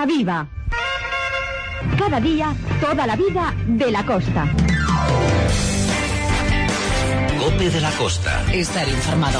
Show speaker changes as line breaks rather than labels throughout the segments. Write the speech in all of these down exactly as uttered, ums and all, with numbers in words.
Costa Viva. Cada día, toda la vida de la costa.
COPE de la Costa.
Estar informado.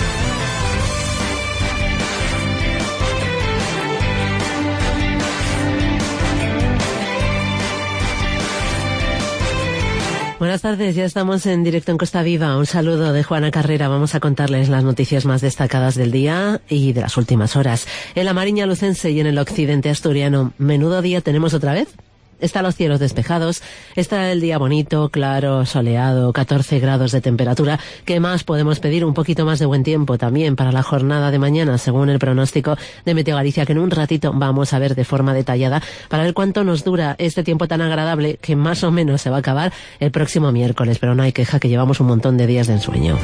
Buenas tardes, ya estamos en directo en Costa Viva. Un saludo de Juana Carrera. Vamos a contarles las noticias más destacadas del día y de las últimas horas. En la Mariña Lucense y en el occidente asturiano, menudo día tenemos otra vez. Están los cielos despejados, está el día bonito, claro, soleado, catorce grados de temperatura. ¿Qué más podemos pedir? Un poquito más de buen tiempo también para la jornada de mañana, según el pronóstico de Meteo Galicia, que en un ratito vamos a ver de forma detallada para ver cuánto nos dura este tiempo tan agradable que más o menos se va a acabar el próximo miércoles. Pero no hay queja, que llevamos un montón de días de ensueño.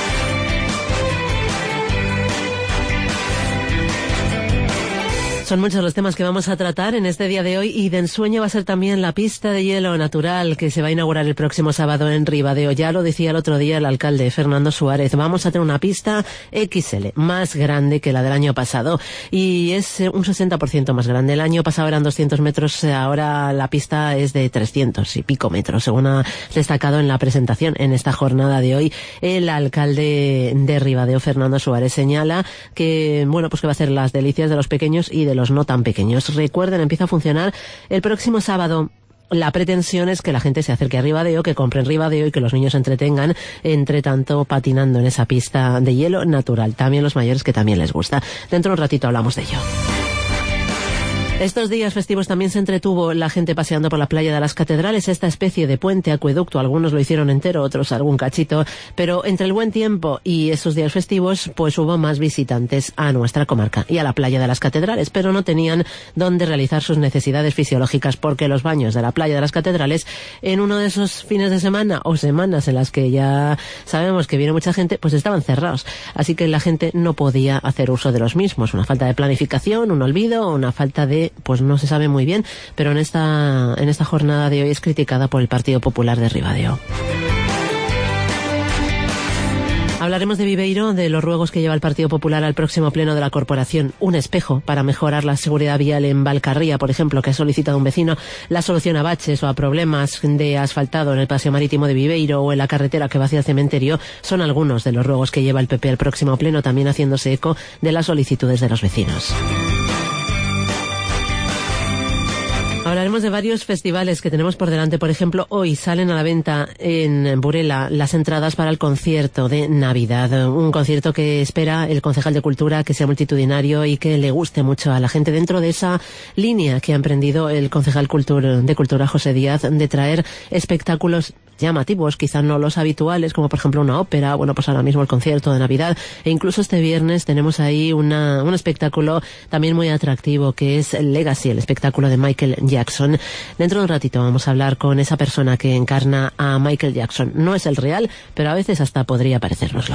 Son muchos los temas que vamos a tratar en este día de hoy, y de ensueño va a ser también la pista de hielo natural que se va a inaugurar el próximo sábado en Ribadeo. Ya lo decía el otro día el alcalde Fernando Suárez, vamos a tener una pista equis ele, más grande que la del año pasado, y es un sesenta por ciento más grande. El año pasado eran doscientos metros, ahora la pista es de trescientos y pico metros, según ha destacado en la presentación en esta jornada de hoy el alcalde de Ribadeo, Fernando Suárez. Señala que, bueno, pues que va a hacer las delicias de los pequeños y de los no tan pequeños. Recuerden, empieza a funcionar el próximo sábado. La pretensión es que la gente se acerque a Ribadeo, que compren Ribadeo y que los niños se entretengan, entre tanto, patinando en esa pista de hielo natural. También los mayores, que también les gusta. Dentro de un ratito hablamos de ello. Estos días festivos también se entretuvo la gente paseando por la playa de las Catedrales, esta especie de puente acueducto. Algunos lo hicieron entero, otros algún cachito, pero entre el buen tiempo y esos días festivos, pues hubo más visitantes a nuestra comarca y a la playa de las Catedrales, pero no tenían dónde realizar sus necesidades fisiológicas, porque los baños de la playa de las Catedrales, en uno de esos fines de semana o semanas en las que ya sabemos que viene mucha gente, pues estaban cerrados. Así que la gente no podía hacer uso de los mismos. Una falta de planificación, un olvido, una falta de, pues no se sabe muy bien, pero en esta en esta jornada de hoy es criticada por el Partido Popular de Ribadeo. Hablaremos de Viveiro, de los ruegos que lleva el Partido Popular al próximo pleno de la corporación. Un espejo para mejorar la seguridad vial en Valcarría, por ejemplo, que ha solicitado un vecino. La solución a baches o a problemas de asfaltado en el paseo marítimo de Viveiro o en la carretera que va hacia el cementerio son algunos de los ruegos que lleva el P P al próximo pleno, también haciéndose eco de las solicitudes de los vecinos. Hablaremos de varios festivales que tenemos por delante. Por ejemplo, hoy salen a la venta en Burela las entradas para el concierto de Navidad. Un concierto que espera el concejal de Cultura que sea multitudinario y que le guste mucho a la gente, dentro de esa línea que ha emprendido el concejal de Cultura, José Díaz, de traer espectáculos llamativos, quizá no los habituales, como por ejemplo una ópera. Bueno, pues ahora mismo el concierto de Navidad, e incluso este viernes tenemos ahí una, un espectáculo también muy atractivo, que es Legacy, el espectáculo de Michael Jackson. Dentro de un ratito vamos a hablar con esa persona que encarna a Michael Jackson. No es el real, pero a veces hasta podría parecérnoslo.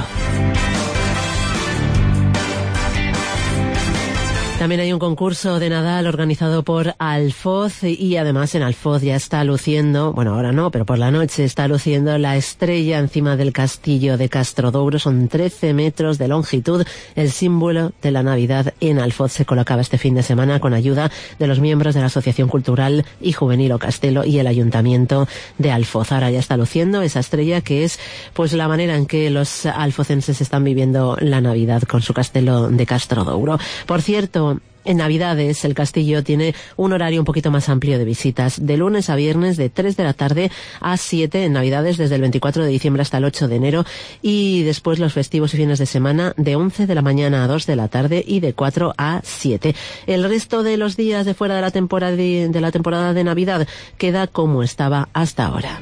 También hay un concurso de Nadal organizado por Alfoz, y además en Alfoz ya está luciendo, bueno, ahora no, pero por la noche está luciendo la estrella encima del castillo de Castrodouro. Son trece metros de longitud. El símbolo de la Navidad en Alfoz se colocaba este fin de semana con ayuda de los miembros de la Asociación Cultural y Juvenil O Castelo y el Ayuntamiento de Alfoz. Ahora ya está luciendo esa estrella, que es pues la manera en que los alfocenses están viviendo la Navidad con su castelo de Castrodouro. Por cierto, en Navidades el castillo tiene un horario un poquito más amplio de visitas, de lunes a viernes de tres de la tarde a siete en Navidades, desde el veinticuatro de diciembre hasta el ocho de enero, y después los festivos y fines de semana de once de la mañana a dos de la tarde y de cuatro a siete. El resto de los días de fuera de la temporada de, de la temporada de Navidad queda como estaba hasta ahora.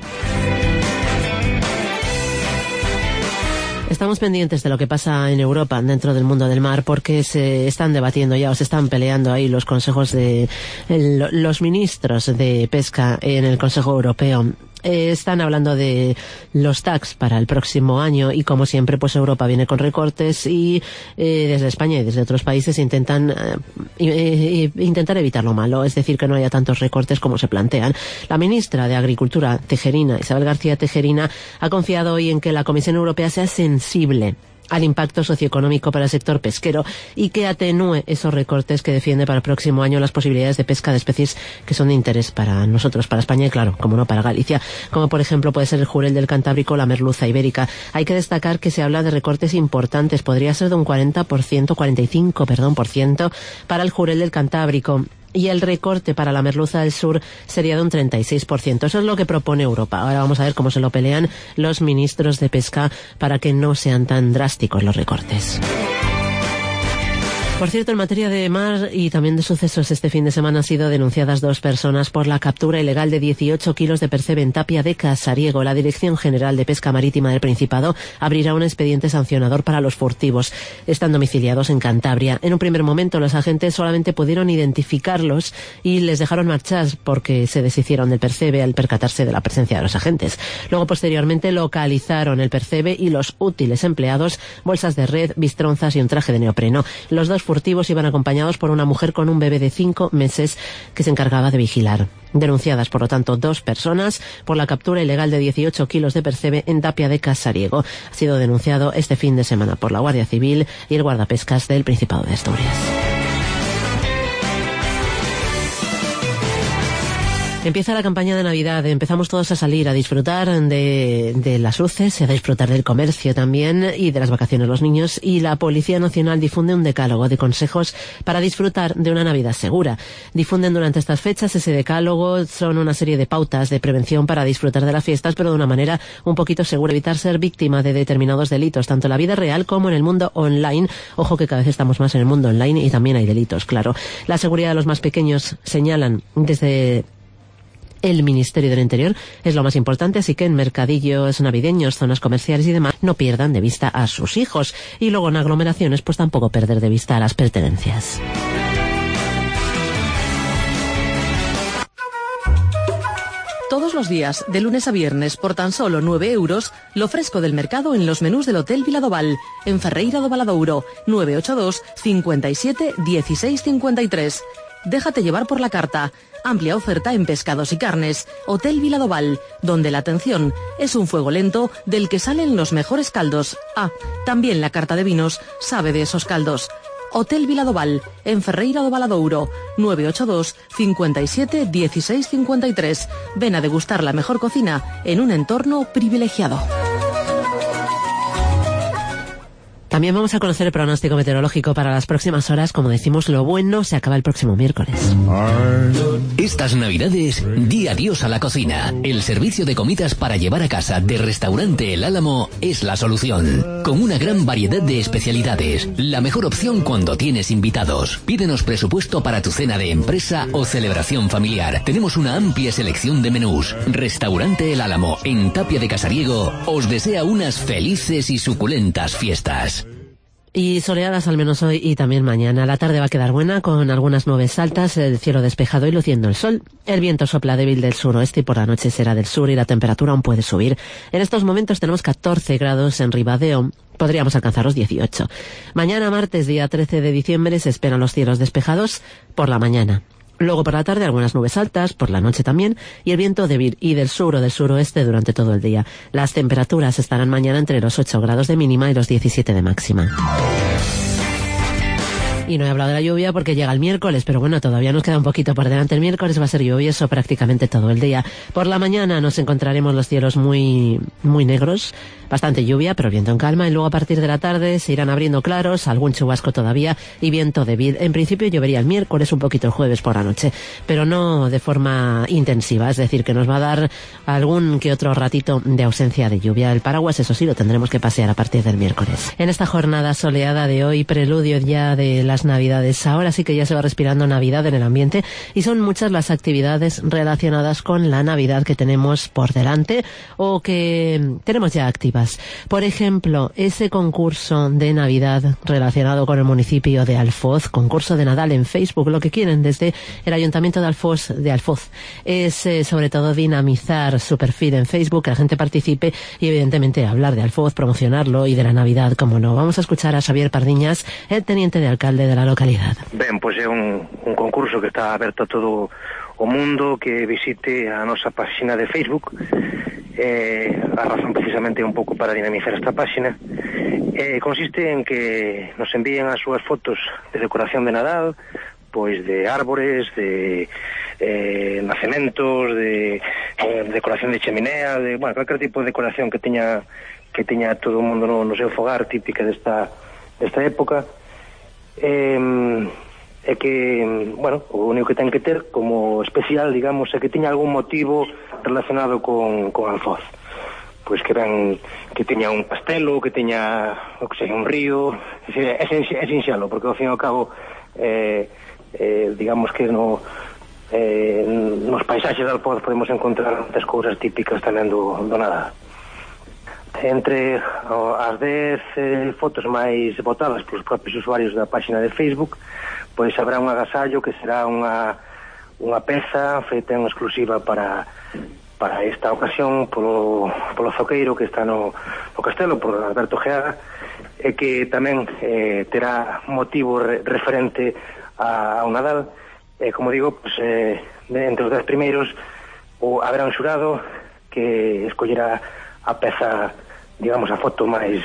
Estamos pendientes de lo que pasa en Europa, dentro del mundo del mar, porque se están debatiendo ya, o se están peleando ahí los consejos de el, los ministros de pesca en el Consejo Europeo. Eh, están hablando de los tacs para el próximo año, y como siempre pues Europa viene con recortes, y eh, desde España y desde otros países intentan eh, eh, intentar evitar lo malo, es decir, que no haya tantos recortes como se plantean. La ministra de Agricultura, Tejerina, Isabel García Tejerina, ha confiado hoy en que la Comisión Europea sea sensible al impacto socioeconómico para el sector pesquero y que atenúe esos recortes que defiende para el próximo año las posibilidades de pesca de especies que son de interés para nosotros, para España y claro, como no, para Galicia, como por ejemplo puede ser el jurel del Cantábrico o la merluza ibérica. Hay que destacar que se habla de recortes importantes, podría ser de un cuarenta por ciento, cuarenta y cinco, perdón, por ciento para el jurel del Cantábrico. Y el recorte para la merluza del sur sería de un treinta y seis por ciento. Eso es lo que propone Europa. Ahora vamos a ver cómo se lo pelean los ministros de pesca para que no sean tan drásticos los recortes. Por cierto, en materia de mar y también de sucesos, este fin de semana han sido denunciadas dos personas por la captura ilegal de dieciocho kilos de percebe en Tapia de Casariego. La Dirección General de Pesca Marítima del Principado abrirá un expediente sancionador para los furtivos. Están domiciliados en Cantabria. En un primer momento, los agentes solamente pudieron identificarlos y les dejaron marchar porque se deshicieron del percebe al percatarse de la presencia de los agentes. Luego, posteriormente, localizaron el percebe y los útiles empleados, bolsas de red, bistronzas y un traje de neopreno. Los dos furtivos iban acompañados por una mujer con un bebé de cinco meses que se encargaba de vigilar. Denunciadas, por lo tanto, dos personas por la captura ilegal de dieciocho kilos de percebe en Tapia de Casariego. Ha sido denunciado este fin de semana por la Guardia Civil y el guardapescas del Principado de Asturias. Empieza la campaña de Navidad, empezamos todos a salir, a disfrutar de, de las luces, a disfrutar del comercio también y de las vacaciones los niños, y la Policía Nacional difunde un decálogo de consejos para disfrutar de una Navidad segura. Difunden durante estas fechas ese decálogo, son una serie de pautas de prevención para disfrutar de las fiestas, pero de una manera un poquito segura, evitar ser víctima de determinados delitos, tanto en la vida real como en el mundo online. Ojo que cada vez estamos más en el mundo online y también hay delitos, claro. La seguridad de los más pequeños, señalan desde el Ministerio del Interior, es lo más importante, así que en mercadillos navideños, zonas comerciales y demás, no pierdan de vista a sus hijos. Y luego en aglomeraciones, pues tampoco perder de vista a las pertenencias.
Todos los días, de lunes a viernes, por tan solo nueve euros, lo fresco del mercado en los menús del Hotel Viladoval, en Ferreira do Valadouro, nueve ocho dos, cincuenta y siete, dieciséis cincuenta y tres. Déjate llevar por la carta. Amplia oferta en pescados y carnes. Hotel Viladoval, donde la atención es un fuego lento del que salen los mejores caldos. Ah, también la carta de vinos sabe de esos caldos. Hotel Viladoval, en Ferreira do Valadouro, nueve ocho dos, cincuenta y siete, dieciséis cincuenta y tres. Ven a degustar la mejor cocina en un entorno privilegiado.
También vamos a conocer el pronóstico meteorológico para las próximas horas. Como decimos, lo bueno se acaba el próximo miércoles.
Estas Navidades, di adiós a la cocina. El servicio de comidas para llevar a casa de Restaurante El Álamo es la solución. Con una gran variedad de especialidades. La mejor opción cuando tienes invitados. Pídenos presupuesto para tu cena de empresa o celebración familiar. Tenemos una amplia selección de menús. Restaurante El Álamo, en Tapia de Casariego, os desea unas felices y suculentas fiestas.
Y soleadas al menos hoy y también mañana. La tarde va a quedar buena con algunas nubes altas, el cielo despejado y luciendo el sol. El viento sopla débil del suroeste y por la noche será del sur y la temperatura aún puede subir. En estos momentos tenemos catorce grados en Ribadeo. Podríamos alcanzar los dieciocho. Mañana martes, día trece de diciembre, se esperan los cielos despejados por la mañana. Luego por la tarde algunas nubes altas, por la noche también, y el viento débil y del sur o del suroeste durante todo el día. Las temperaturas estarán mañana entre los ocho grados de mínima y los diecisiete de máxima. Y no he hablado de la lluvia porque llega el miércoles, pero bueno, todavía nos queda un poquito por delante. El miércoles va a ser lluvioso prácticamente todo el día. Por la mañana nos encontraremos los cielos muy, muy negros, bastante lluvia, pero viento en calma, y luego a partir de la tarde se irán abriendo claros, algún chubasco todavía y viento débil. En principio llovería el miércoles, un poquito el jueves por la noche, pero no de forma intensiva, es decir, que nos va a dar algún que otro ratito de ausencia de lluvia. El paraguas, eso sí, lo tendremos que pasear a partir del miércoles. En esta jornada soleada de hoy, preludio ya de las Navidades, ahora sí que ya se va respirando Navidad en el ambiente y son muchas las actividades relacionadas con la Navidad que tenemos por delante o que tenemos ya activas. Por ejemplo, ese concurso de Navidad relacionado con el municipio de Alfoz, concurso de Nadal en Facebook, lo que quieren desde el Ayuntamiento de Alfoz, de Alfoz es eh, sobre todo dinamizar su perfil en Facebook, que la gente participe y evidentemente hablar de Alfoz, promocionarlo y de la Navidad, como no. Vamos a escuchar a Xavier Pardiñas, el teniente de alcalde de la localidad.
Ben, pois é un, un concurso que está aberto a todo o mundo que visite a nosa página de Facebook. Eh, a razón precisamente é un pouco para dinamizar esta página. Eh, consiste en que nos envíen as súas fotos de decoración de Nadal, pois de árbores, de eh, nacementos, de eh, decoración de cheminea, de, bueno, calquer tipo de decoración que teña que teña todo o mundo no, no seu fogar, típica desta, desta época. Eh, é que, bueno, o único que ten que ter como especial, digamos, é que teña algún motivo relacionado con, con Alfoz. Pois que ben, que teña un castelo, que teña, o que sei, un río, é, é, é sinxalo, porque ao fin e ao cabo, eh, eh, digamos que no, eh, nos paisaxes de Alfoz podemos encontrar moitas cousas típicas tamén do, do Nadal. Entre o, as dez eh, fotos máis votadas polos propios usuarios da página de Facebook, pois habrá un agasallo que será unha, unha peza feita en exclusiva para para esta ocasión polo, polo zoqueiro que está no, no castelo, por Alberto Geaga, e que tamén eh, terá motivo re, referente a, ao Nadal. E, como digo, pues, eh, entre os dez primeiros o, haberá un xurado que escollerá a peza, digamos, a foto máis,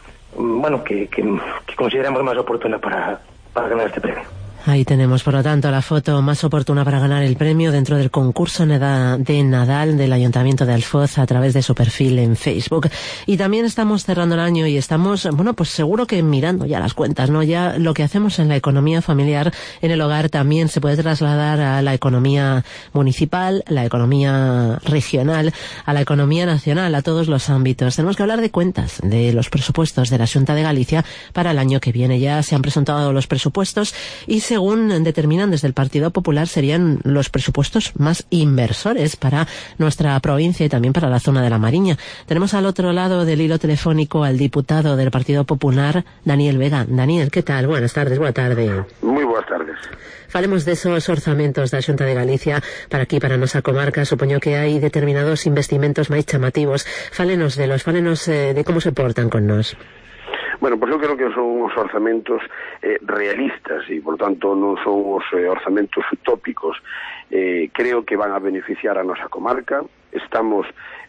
bueno, que, que, que consideramos máis oportuna para, para ganar este premio.
Ahí tenemos, por lo tanto, la foto más oportuna para ganar el premio dentro del concurso de Nadal del Ayuntamiento de Alfoz a través de su perfil en Facebook. Y también estamos cerrando el año y estamos, bueno, pues seguro que mirando ya las cuentas, ¿no? Ya lo que hacemos en la economía familiar, en el hogar, también se puede trasladar a la economía municipal, la economía regional, a la economía nacional, a todos los ámbitos. Tenemos que hablar de cuentas, de los presupuestos de la Xunta de Galicia para el año que viene. Ya se han presentado los presupuestos y se según determinan desde el Partido Popular, serían los presupuestos más inversores para nuestra provincia y también para la zona de la Mariña. Tenemos al otro lado del hilo telefónico al diputado del Partido Popular, Daniel Vega. Daniel, ¿qué tal? Buenas tardes, buena tarde.
Muy buenas tardes.
Falemos desos orzamentos da Xunta de Galicia para aquí, para a nosa comarca. Supoño que hai determinados investimentos máis chamativos. Fálenos delos, fálenos eh, de como se portan con nós.
Bueno, pois eu creo que son os orzamentos eh, realistas e, por tanto, non son os eh, orzamentos utópicos. Eh, creo que van a beneficiar a nosa comarca. Estamos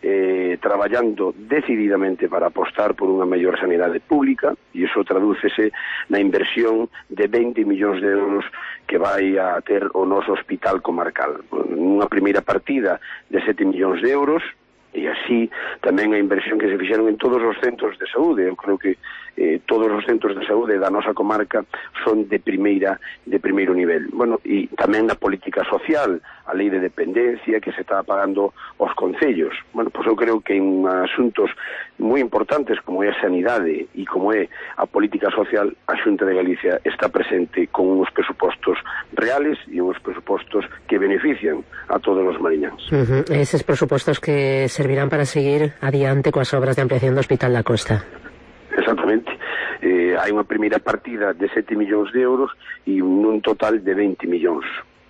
eh, traballando decididamente para apostar por unha mellor sanidade pública e iso tradúcese na inversión de veinte millóns de euros que vai a ter o noso hospital comarcal. Unha primeira partida de sete millóns de euros, e así tamén a inversión que se fixeron en todos os centros de saúde. Eu creo que eh, todos os centros de saúde da nosa comarca son de primeira de primeiro nivel. Bueno, e tamén na política social, a lei de dependencia que se está pagando aos concellos. Bueno, pois eu creo que en asuntos moi importantes como é a sanidade e como é a política social, a Xunta de Galicia está presente con uns presupostos reales e uns presupostos que benefician a todos os mariñáns.
Uh-huh. Eses presupostos que servirán para seguir adiante coas obras de ampliación do Hospital da Costa.
Exactamente. Eh, hai unha primeira partida de sete millóns de euros e un total de veinte millóns.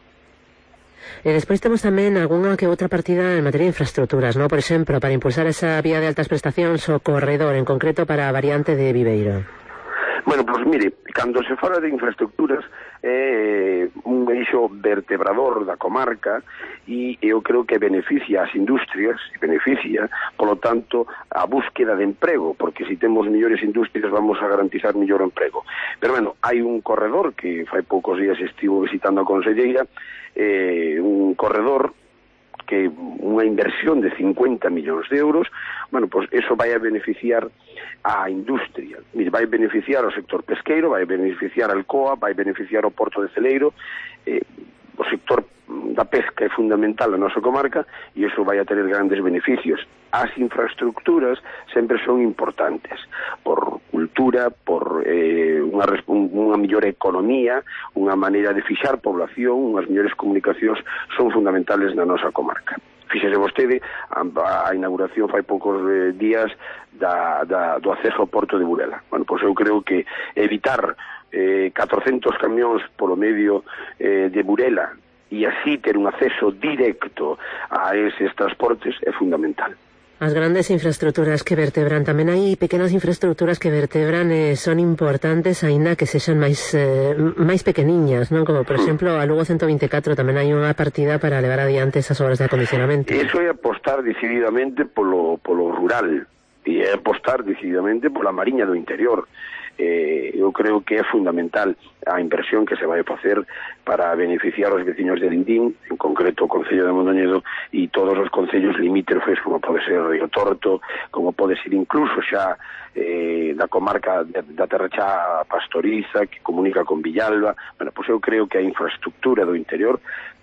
E despois temos tamén algunha que outra partida en materia de infraestructuras, ¿no? Por exemplo, para impulsar esa vía de altas prestacións o corredor, en concreto para a variante de Viveiro.
Bueno, pois mire, cando se fala de infraestructuras é un eixo vertebrador da comarca e eu creo que beneficia as industrias, beneficia, polo tanto, a búsqueda de emprego, porque se temos mellores industrias vamos a garantizar mellor emprego. Pero, bueno, hai un corredor que fai poucos días estivo visitando a conselleira, eh, un corredor que unha inversión de cincuenta millóns de euros, bueno, pois eso vai a beneficiar a industria, vai beneficiar ao sector pesqueiro, vai beneficiar a Alcoa, vai beneficiar o Porto de Celeiro, eh, o sector da pesca é fundamental na nosa comarca e iso vai a ter grandes beneficios. As infraestructuras sempre son importantes por cultura, por eh, unha, unha mellor economía, unha maneira de fixar población, unhas mellores comunicacións son fundamentales na nosa comarca. Fíxese vostede a, a inauguración fai poucos eh, días da, da, do acceso ao Porto de Burela. Bueno, pois eu creo que evitar eh, catrocentos camións polo medio eh, de Burela e así ter un acceso directo a eses transportes é fundamental.
As grandes infraestructuras que vertebran, tamén hai pequenas infraestructuras que vertebran e eh, son importantes, aínda que sexan máis eh, máis pequeniñas, non? Como, por exemplo, a Lugo ciento veinticuatro tamén hai unha partida para levar adiante esas obras de acondicionamento.
Eso é apostar decididamente polo, polo rural, e é apostar decididamente pola Mariña do Interior. Eh, eu creo que é fundamental a inversión que se vai facer para beneficiar os veciños de Lindín, en concreto o Concello de Mondoñedo e todos os concellos limítrofes, como pode ser Río Torto, como pode ser incluso xa eh, da comarca de, da Terra Chá Pastoriza, que comunica con Villalba. Bueno, pois eu creo que a infraestructura do interior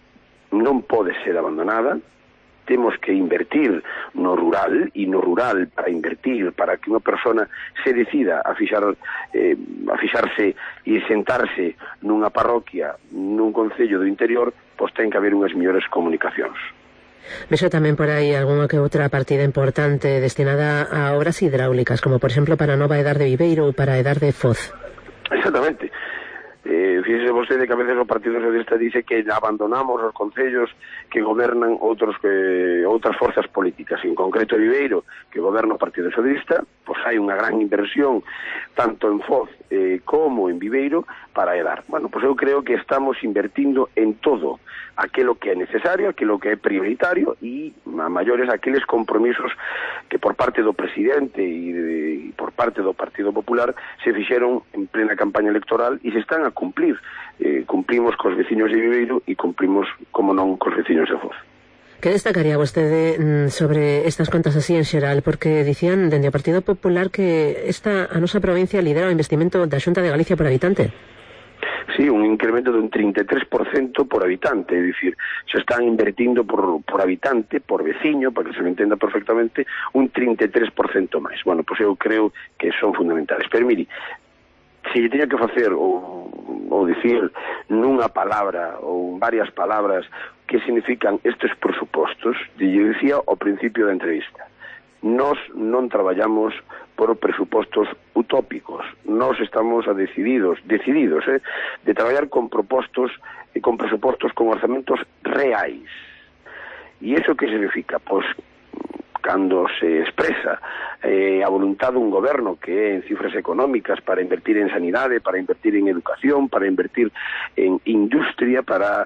non pode ser abandonada. Temos que invertir no rural, e no rural para invertir, para que unha persona se decida a fixar eh, a fixarse e sentarse nunha parroquia, nun concello do interior, pois ten que haber unhas mellores comunicacións.
Vexo tamén por aí algunha que outra partida importante destinada a obras hidráulicas, como por exemplo para Nova Edar de Viveiro ou para Edar de Foz.
Exactamente. Eh, fíjese vostede que a veces o Partido Socialista dice que abandonamos os concellos que gobernan outros que outras forzas políticas, en concreto Viveiro, que goberna o Partido Socialista, pois hai unha gran inversión tanto en Foz eh, como en Viveiro para Edar. Bueno, pois eu creo que estamos invertindo en todo aquilo que é necesario, aquilo que é prioritario, e a maiores aqueles compromisos que por parte do presidente e, de, e por parte do Partido Popular se fixeron en plena campaña electoral e se están a cumplir. Eh, cumplimos cos veciños de Viveiro e cumplimos, como non, cos veciños de Foz.
Que destacaría vostede sobre estas contas así en xeral? Porque dicían dende o Partido Popular que esta a nosa provincia lidera o investimento da Xunta de Galicia por habitante.
Sí, un incremento de un trinta e tres por cento por habitante, é dicir, se están invertindo por, por habitante, por veciño, para que se me entenda perfectamente, un trinta e tres por cento máis. Bueno, pois eu creo que son fundamentales. Pero mire, se lle teña que facer ou, ou dicir nunha palabra ou varias palabras que significan estes presupostos, lle dicía ao principio da entrevista, nós non traballamos por presupostos utópicos, nós estamos a decididos, decididos, eh, de traballar con propostos e con presupostos con orzamentos reais. E iso que significa? Pois, cando se expresa eh, a voluntad dun goberno que é en cifras económicas para invertir en sanidade, para invertir en educación, para invertir en industria, para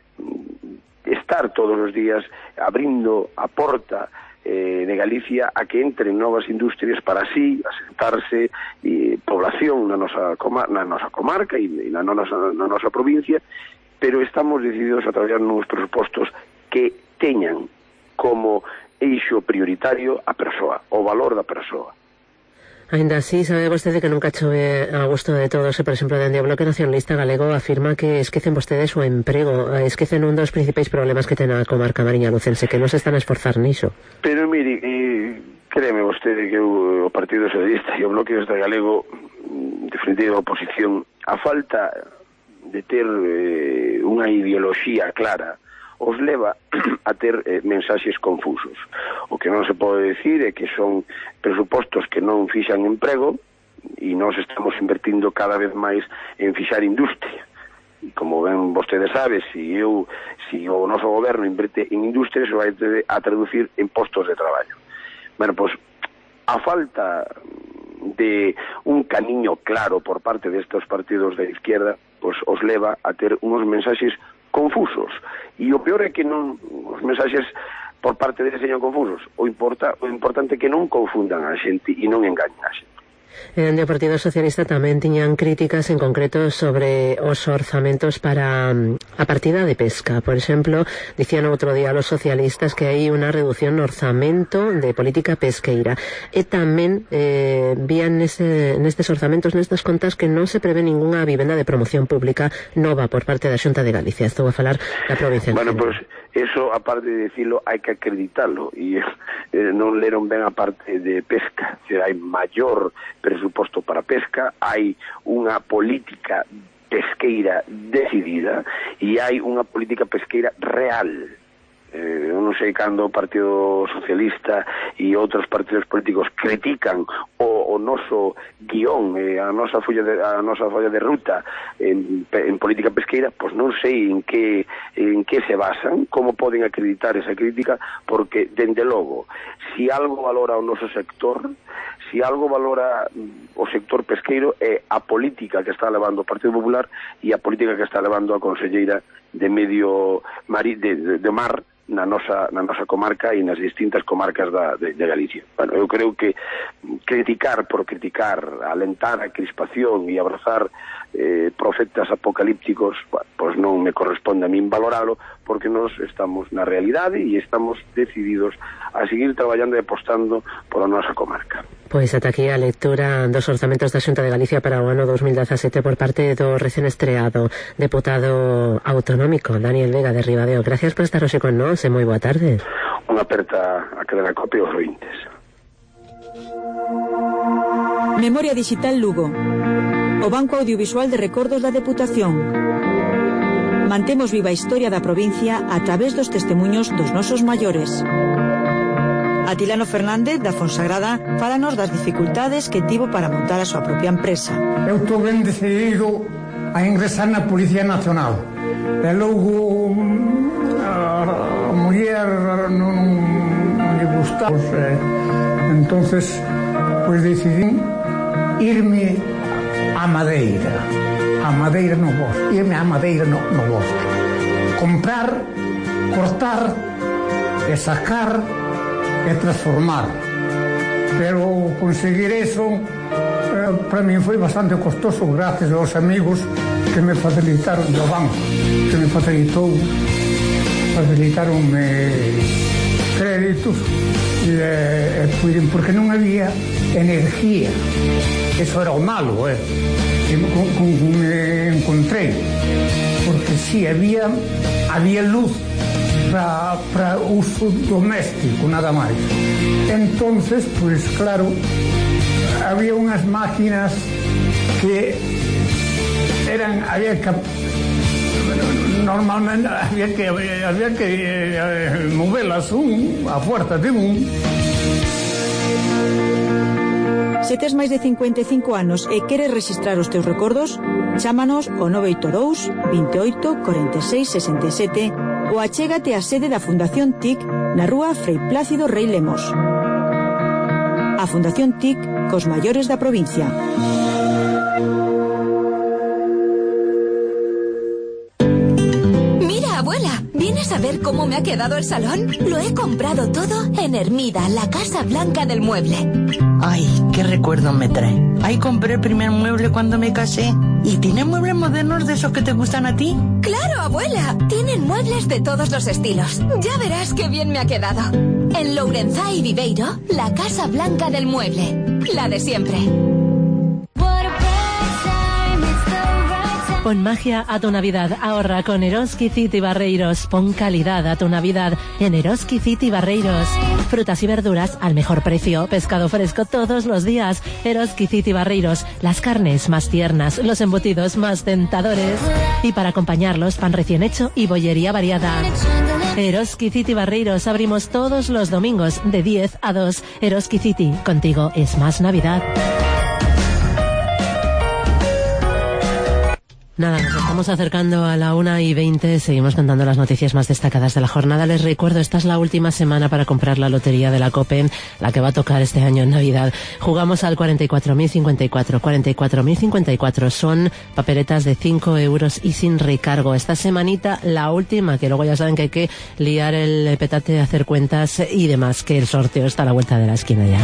estar todos os días abrindo a porta de Galicia a que entren novas industrias para así asentarse e población na nosa, na nosa comarca e na nosa, na nosa provincia, pero estamos decididos a traballar nos presupostos que teñan como eixo prioritario a persoa, o valor da persoa.
Ainda así, sabe vostede que nunca chove a gusto de todos, e, por exemplo, dende o Bloque Nacionalista Galego afirma que esquecen vostedes o emprego, esquecen un dos principais problemas que ten a comarca mariña lucense, que non se están a esforzar niso.
Pero, mire, eh, créeme vostede que o Partido Socialista e o Bloque Nacionalista Galego defendían a oposición a falta de ter eh, unha ideoloxía clara os leva a ter eh, mensaxes confusos. O que non se pode decir é que son presupostos que non fixan emprego e nós estamos invertindo cada vez máis en fixar industria. E como ben vostede sabe, se eu, se o noso goberno inverte en industria, se vai a traducir en postos de traballo. Bueno, pois, a falta de un camiño claro por parte destes partidos de izquierda, pois os leva a ter unos mensaxes confusos, e o peor é que non os mensaxes por parte deles señan confusos. O, importa, o importante é que non confundan a xente e non engañen a xente.
E onde o Partido Socialista tamén tiñan críticas en concreto sobre os orzamentos para a partida de pesca. Por exemplo, dicían outro día los socialistas que hai unha reducción no orzamento de política pesqueira. E tamén eh, vían nese, nestes orzamentos, nestas contas, que non se prevé ninguna vivenda de promoción pública nova por parte da Xunta de Galicia. Estou a falar da provincia.
Bueno, pois, pues, eso, aparte de decirlo, hai que acreditarlo. E eh, non leron ben a parte de pesca. Se hai maior presuposto para pesca, hai unha política pesqueira decidida e hai unha política pesqueira real. Eh, eu non sei cando o Partido Socialista e outros partidos políticos critican o, o noso guión, eh, a nosa folla de, a nosa folla de ruta en, en política pesqueira, pois non sei en que, en que se basan, como poden acreditar esa crítica, porque, dende logo, si algo valora o noso sector, si algo valora o sector pesqueiro, é a política que está levando o Partido Popular e a política que está levando a conselleira de medio mari, de, de, de mar, na nosa, na nosa comarca e nas distintas comarcas da, de, de Galicia. Bueno, eu creo que criticar por criticar, alentar a crispación e abrazar eh, profetas apocalípticos, bueno, pois non me corresponde a min valoralo, porque nós estamos na realidade e estamos decididos a seguir traballando e apostando pola nosa comarca.
Pois ata aquí a lectura dos orzamentos da Xunta de Galicia para o ano dos mil dezasete por parte do recén estreado deputado autonómico Daniel Vega de Ribadeo. Gracias por estar hoxe con nós e moi boa tarde.
Unha aperta a cadena COPE aos ointes.
Memoria Digital Lugo, o Banco Audiovisual de Recordos da Deputación. Mantemos viva a historia da provincia a través dos testemunhos dos nosos maiores. Atilano Fernández, da Fonsagrada, fálanos das dificultades que tivo para montar a súa propia empresa.
Eu estou ben decidido a ingresar na Policía Nacional. E logo a, a muller non, non lle gusta. Pues, eh, entonces, pois pues decidí irme a Madeira. A Madeira no bosque. Irme a Madeira no, no bosque. Comprar, cortar e sacar e transformar, pero conseguir eso eh, para mí foi bastante costoso gracias aos amigos que me facilitaron do banco, que me facilitou facilitaronme créditos e, e puiden, porque non había energía, eso era o malo, eh, que con, con, me encontrei, porque si había había luz para, para uso doméstico, nada máis. Entonces, pues claro, había unhas máquinas que eran, había que normalmente había que había que eh, movelas un a fuerza de un.
Se tes máis de cincuenta e cinco anos e queres registrar os teus recordos, chámanos ao nove oito dous, veintioito, cuarenta e seis, sesenta e sete ou achégate á sede da Fundación T I C na rúa Frei Plácido Rei Lemos. A Fundación T I C cos maiores da provincia.
Mira, abuela, ¿vienes a ver cómo me ha quedado el salón? Lo he comprado todo en Hermida, la Casa Blanca del Mueble.
Ay, qué recuerdo me trae. Ahí compré el primer mueble cuando me casé. ¿Y tiene muebles modernos de esos que te gustan a ti?
¡Claro, abuela! Tienen muebles de todos los estilos. Ya verás qué bien me ha quedado. En Lourenzá y Viveiro, la Casa Blanca del Mueble. La de siempre.
Pon magia a tu Navidad, ahorra con Eroski City Barreiros, pon calidad a tu Navidad en Eroski City Barreiros. Frutas y verduras al mejor precio, pescado fresco todos los días. Eroski City Barreiros, las carnes más tiernas, los embutidos más tentadores. Y para acompañarlos, pan recién hecho y bollería variada. Eroski City Barreiros, abrimos todos los domingos de diez a dos. Eroski City, contigo es más Navidad. Nada, nos estamos acercando a la una y veinte, seguimos contando las noticias más destacadas de la jornada. Les recuerdo, esta es la última semana para comprar la lotería de la COPE, la que va a tocar este año en Navidad. Jugamos al cuarenta y cuatro mil cincuenta y cuatro, cuarenta y cuatro mil cincuenta y cuatro, son papeletas de cinco euros y sin recargo. Esta semanita, la última, que luego ya saben que hay que liar el petate, hacer cuentas y demás, que el sorteo está a la vuelta de la esquina ya.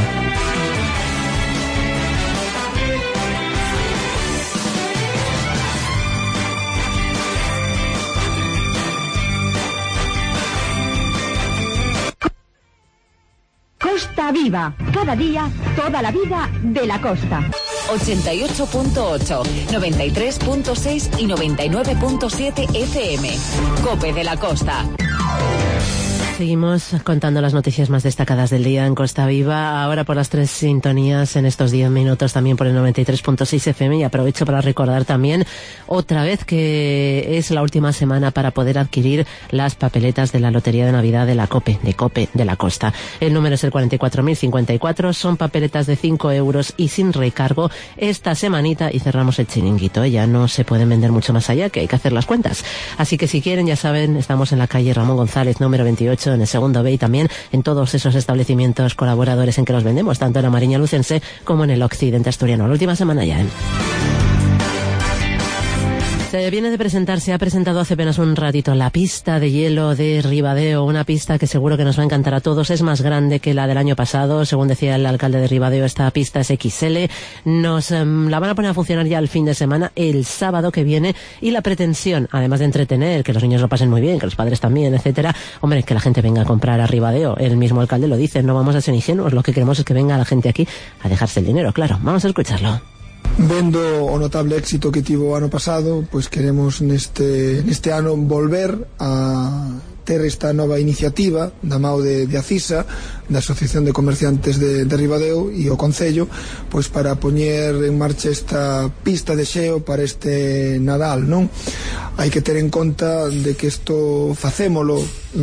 Costa Viva, cada día, toda la vida de la costa.
ochenta y ocho punto ocho, noventa y tres punto seis y noventa y nueve punto siete F M. COPE de la Costa.
Seguimos contando las noticias más destacadas del día en Costa Viva, ahora por las tres sintonías en estos diez minutos, también por el noventa y tres punto seis F M, y aprovecho para recordar también otra vez que es la última semana para poder adquirir las papeletas de la Lotería de Navidad de la COPE, de COPE de la Costa. El número es el cuarenta y cuatro mil cincuenta y cuatro, son papeletas de cinco euros y sin recargo esta semanita y cerramos el chiringuito, ya no se pueden vender mucho más allá, que hay que hacer las cuentas. Así que si quieren, ya saben, estamos en la calle Ramón González, número veintiocho, en el segundo B, y también en todos esos establecimientos colaboradores en que los vendemos, tanto en la Mariña Lucense como en el occidente asturiano. La última semana ya, ¿eh? Se viene de presentar, se ha presentado hace apenas un ratito la pista de hielo de Ribadeo, una pista que seguro que nos va a encantar a todos. Es más grande que la del año pasado, según decía el alcalde de Ribadeo, esta pista es equis ele. Nos um, la van a poner a funcionar ya el fin de semana, el sábado que viene, y la pretensión, además de entretener, que los niños lo pasen muy bien, que los padres también, etcétera, hombre, que la gente venga a comprar a Ribadeo. El mismo alcalde lo dice, no vamos a ser ingenuos, lo que queremos es que venga la gente aquí a dejarse el dinero, claro. Vamos a escucharlo.
Vendo o notable éxito que tivo o ano pasado, pois queremos neste, neste ano volver a ter esta nova iniciativa da M A U de, de Acisa, da Asociación de Comerciantes de, de Ribadeo e o Concello, pois para poñer en marcha esta pista de xeo para este Nadal, non? Hai que ter en conta de que isto facémolo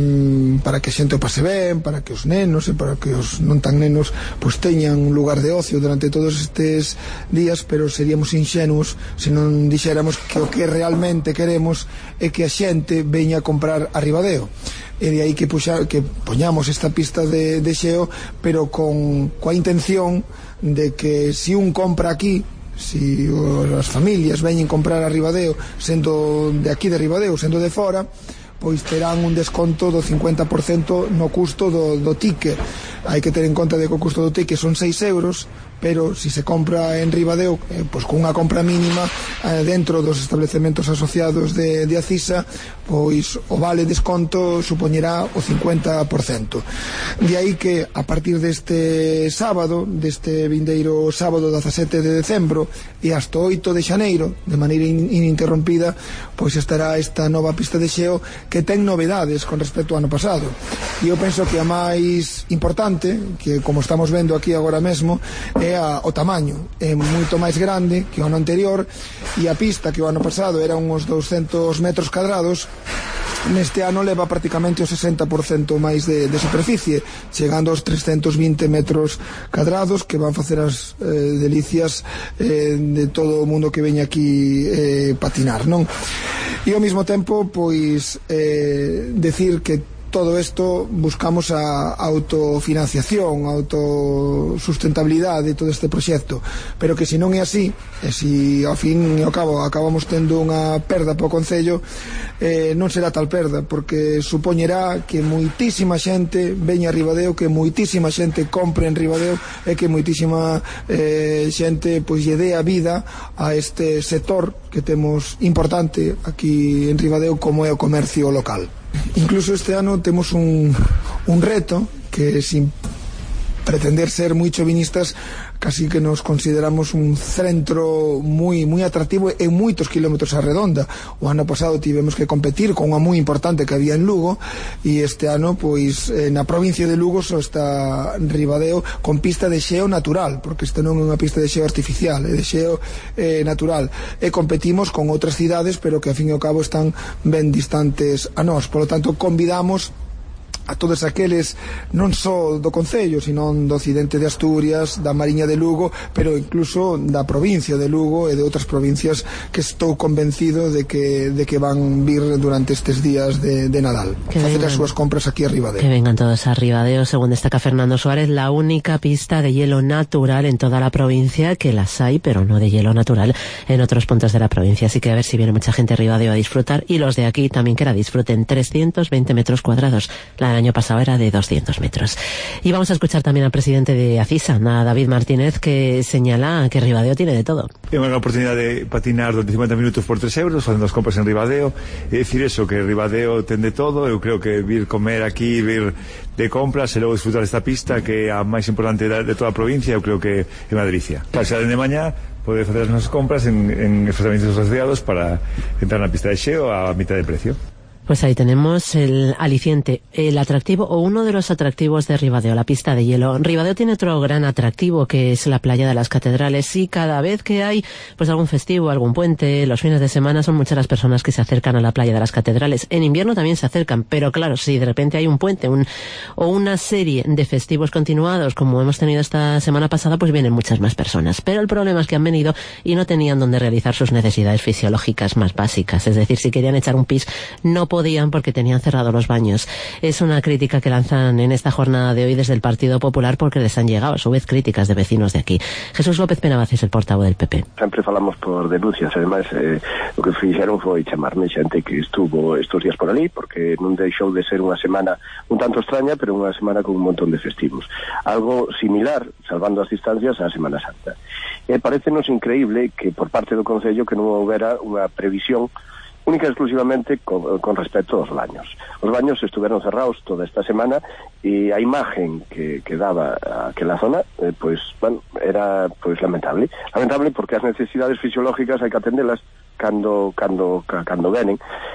mm, para que a xente o pase ben, para que os nenos e para que os non tan nenos pois teñan un lugar de ocio durante todos estes días, pero seríamos inxenuos se non dixéramos que o que realmente queremos é que a xente veña a comprar a Ribadeo. E de aí que, puxa, que poñamos esta pista de, de xeo, pero con coa intención de que si un compra aquí, si as familias veñen comprar a Ribadeo sendo de aquí de Ribadeo, sendo de fora, pois terán un desconto do cincuenta por cento no custo do, do ticket. Hai que ter en conta de que o custo do ticket son seis euros, pero si se compra en Ribadeo, eh, pois con unha compra mínima eh, dentro dos establecementos asociados de, de Acisa, pois o vale desconto supoñerá o cincuenta por cento. De aí que a partir deste sábado, deste vindeiro sábado dezasete de decembro e hasta oito de xaneiro, de maneira in, ininterrompida, pois estará esta nova pista de xeo que ten novedades con respecto ao ano pasado. E eu penso que a máis importante, que como estamos vendo aquí agora mesmo, é a, o tamaño. É moito máis grande que o ano anterior, e a pista que o ano pasado era uns douscentos metros cadrados, neste ano leva prácticamente o sesenta por cento máis de, de superficie, chegando aos trescentos vinte metros cadrados, que van facer as eh, delicias eh, de todo o mundo que veña aquí eh, patinar, non? E ao mesmo tempo, pois, eh, decir que todo isto buscamos a autofinanciación, a autosustentabilidade de todo este proxecto, pero que se non é así, e se ao fin e ao cabo acabamos tendo unha perda para o Concello, eh, non será tal perda, porque supoñerá que moitísima xente veña a Ribadeo, que moitísima xente compre en Ribadeo, e que moitísima eh, xente pois lle dé a vida a este sector que temos importante aquí en Ribadeo, como é o comercio local. Incluso este ano temos un, un reto que, sin pretender ser moi chauvinistas, casi que nos consideramos un centro moi moi atractivo e moitos kilómetros a redonda. O ano pasado tivemos que competir con unha moi importante que había en Lugo, e este ano, pois, na provincia de Lugo só está Ribadeo con pista de xeo natural, porque este non é unha pista de xeo artificial, é de xeo eh, natural. E competimos con outras cidades, pero que a fin e ao cabo están ben distantes a nós. Por lo tanto, convidamos a todos aqueles, non só do Concello, sino do occidente de Asturias, da Mariña de Lugo, pero incluso da provincia de Lugo e de outras provincias, que estou convencido de que, de que van vir durante estes días de, de Nadal, que facer vengan as súas compras aquí a Ribadeo.
Que vengan todos a Ribadeo. Según destaca Fernando Suárez, la única pista de hielo natural en toda la provincia, que las hay, pero no de hielo natural en otros puntos de la provincia. Así que a ver si viene mucha gente a Ribadeo a disfrutar, y los de aquí también que la disfruten. trescientos veinte metros cuadrados. La del año pasado era de doscientos metros. Y vamos a escuchar también al presidente de Acisa, a David Martínez, que señala que Ribadeo tiene de todo.
Tengo la oportunidad de patinar durante cincuenta minutos por tres euros, facendo as compras en Ribadeo, e decir eso, que Ribadeo ten de todo. Eu creo que vir comer aquí, vir de compras e logo disfrutar esta pista, que é a máis importante de, de toda a provincia, eu creo que é unha delicia. Claro, xa dende mañá poder facer as nosas compras en, en estabelecimentos asociados para entrar na pista de xeo a mitad de precio.
Pues ahí tenemos el aliciente, el atractivo, o uno de los atractivos de Ribadeo, la pista de hielo. Ribadeo tiene otro gran atractivo, que es la playa de las Catedrales, y cada vez que hay pues algún festivo, algún puente, los fines de semana, son muchas las personas que se acercan a la playa de las Catedrales. En invierno también se acercan, pero claro, si de repente hay un puente un, o una serie de festivos continuados, como hemos tenido esta semana pasada, pues vienen muchas más personas. Pero el problema es que han venido y no tenían donde realizar sus necesidades fisiológicas más básicas. Es decir, si querían echar un pis, no podían podían porque tenían cerrado los baños. Es una crítica que lanzan en esta jornada de hoy desde el Partido Popular porque les han llegado a su vez críticas de vecinos de aquí. Jesús López Penabaz es el portavoz del P P.
Sempre falamos por denuncias, además eh, o que fixeron foi chamarme xente que estuvo estos días por ali, porque non deixou de ser unha semana un tanto extraña, pero unha semana con un montón de festivos. Algo similar, salvando as distancias, á Semana Santa. E parecenos increíble que por parte do Concello que non houbera unha previsión única e exclusivamente con, con respecto aos baños. Os baños estuveron cerrados toda esta semana e a imagen que, que daba aquela zona, eh, pois, bueno, era pois lamentable. Lamentable porque as necesidades fisiológicas hai que atendelas cando cando cando venen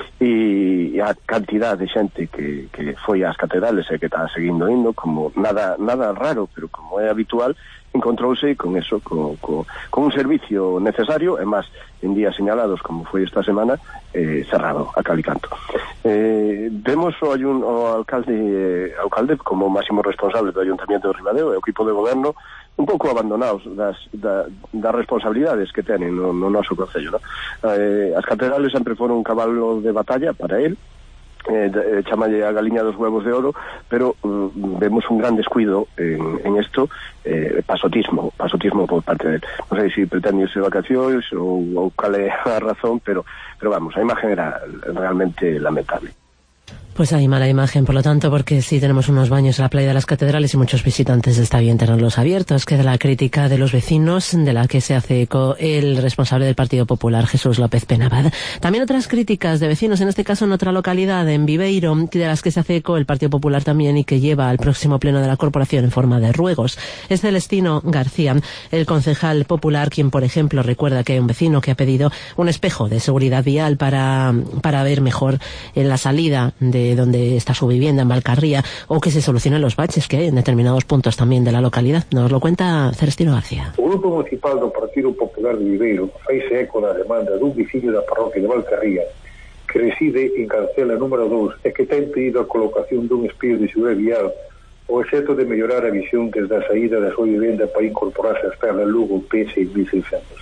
e a cantidad de xente que, que foi ás catedrales e que está seguindo indo, como nada nada raro, pero como é habitual, encontrouse con eso, con, con, con un servicio necesario, e máis en días señalados como foi esta semana, eh, cerrado a cal e canto. Eh, vemos o, ayun, o alcalde eh, alcalde como máximo responsable do Ayuntamiento de Ribadeo e o equipo de goberno un pouco abandonados das, da, das responsabilidades que tenen no, no noso concello, no? Eh, as catedrales sempre foron un cabalo de batalla para él, eh, de, chamalle a galiña dos huevos de oro, pero um, vemos un gran descuido en, en esto, eh, pasotismo pasotismo por parte de él. Non sei se pretende irse de vacacións ou, ou cal é a razón, pero, pero vamos, a imagen era realmente lamentable.
Pues hay mala imagen, por lo tanto, porque sí tenemos unos baños en la playa de las catedrales y muchos visitantes, está bien tenerlos abiertos. Queda la crítica de los vecinos, de la que se hace eco el responsable del Partido Popular, Jesús López Penabad. También otras críticas de vecinos, en este caso en otra localidad, en Viveiro, de las que se hace eco el Partido Popular también y que lleva al próximo pleno de la corporación en forma de ruegos. Es Celestino García, el concejal popular, quien, por ejemplo, recuerda que hay un vecino que ha pedido un espejo de seguridad vial para, para ver mejor en la salida de donde está su vivienda en Valcarría, o que se solucionen los baches que hay en determinados puntos también de la localidad. Nos lo cuenta Celestino García.
O Grupo Municipal do Partido Popular de Viveiro faise eco da demanda dun veciño da parroquia de Valcarría que reside en Cancela número dous e que ten pedido a colocación dun espello de seguridade vial o exceto de mellorar a visión desde a saída da súa vivenda para incorporarse a Estrela Lugo P seis mil seiscentos.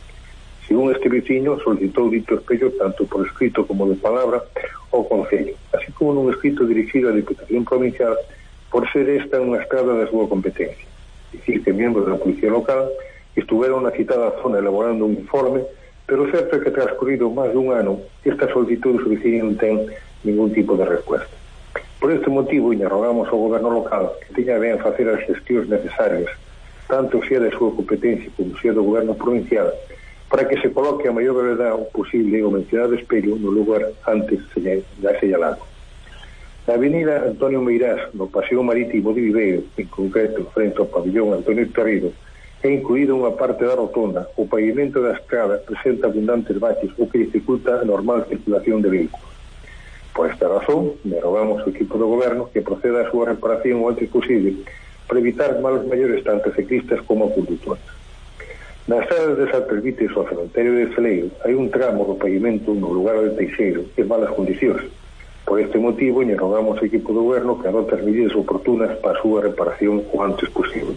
Según este veciño, solicitou dito espello tanto por escrito como de palabra ao Concello, así como nun escrito dirigido á Diputación Provincial por ser esta unha estrada da súa competencia. Dicir que membros da Policía Local estuveron na citada zona elaborando un informe, pero certo é que transcurrido máis dun ano, esta solicitud do veciño non ten ningún tipo de resposta. Por este motivo, lle rogamos ao goberno local que teña ben facer as gestións necesarias, tanto se é da súa competencia como se é do goberno provincial, para que se coloque a maior brevedade posible o mencionado espello no lugar antes já señalado. Na avenida Antonio Meirás, no Paseo Marítimo de Viveiro, en concreto frente ao pabillón Antonio Tarrido, é incluída unha parte da rotonda. O pavimento da estrada presenta abundantes baches, o que dificulta a normal circulación de vehículos. Por esta razón, me rogamos ao equipo do goberno que proceda a súa reparación o antes posible para evitar malos maiores tanto ciclistas como conductores. Na estrada de Salpervites ao cementerio de Celeiro hai un tramo do pavimento no lugar de Teixeiro en malas condicións. Por este motivo, lle rogamos ao equipo do goberno que adopte as medidas oportunas para a súa reparación o antes posible.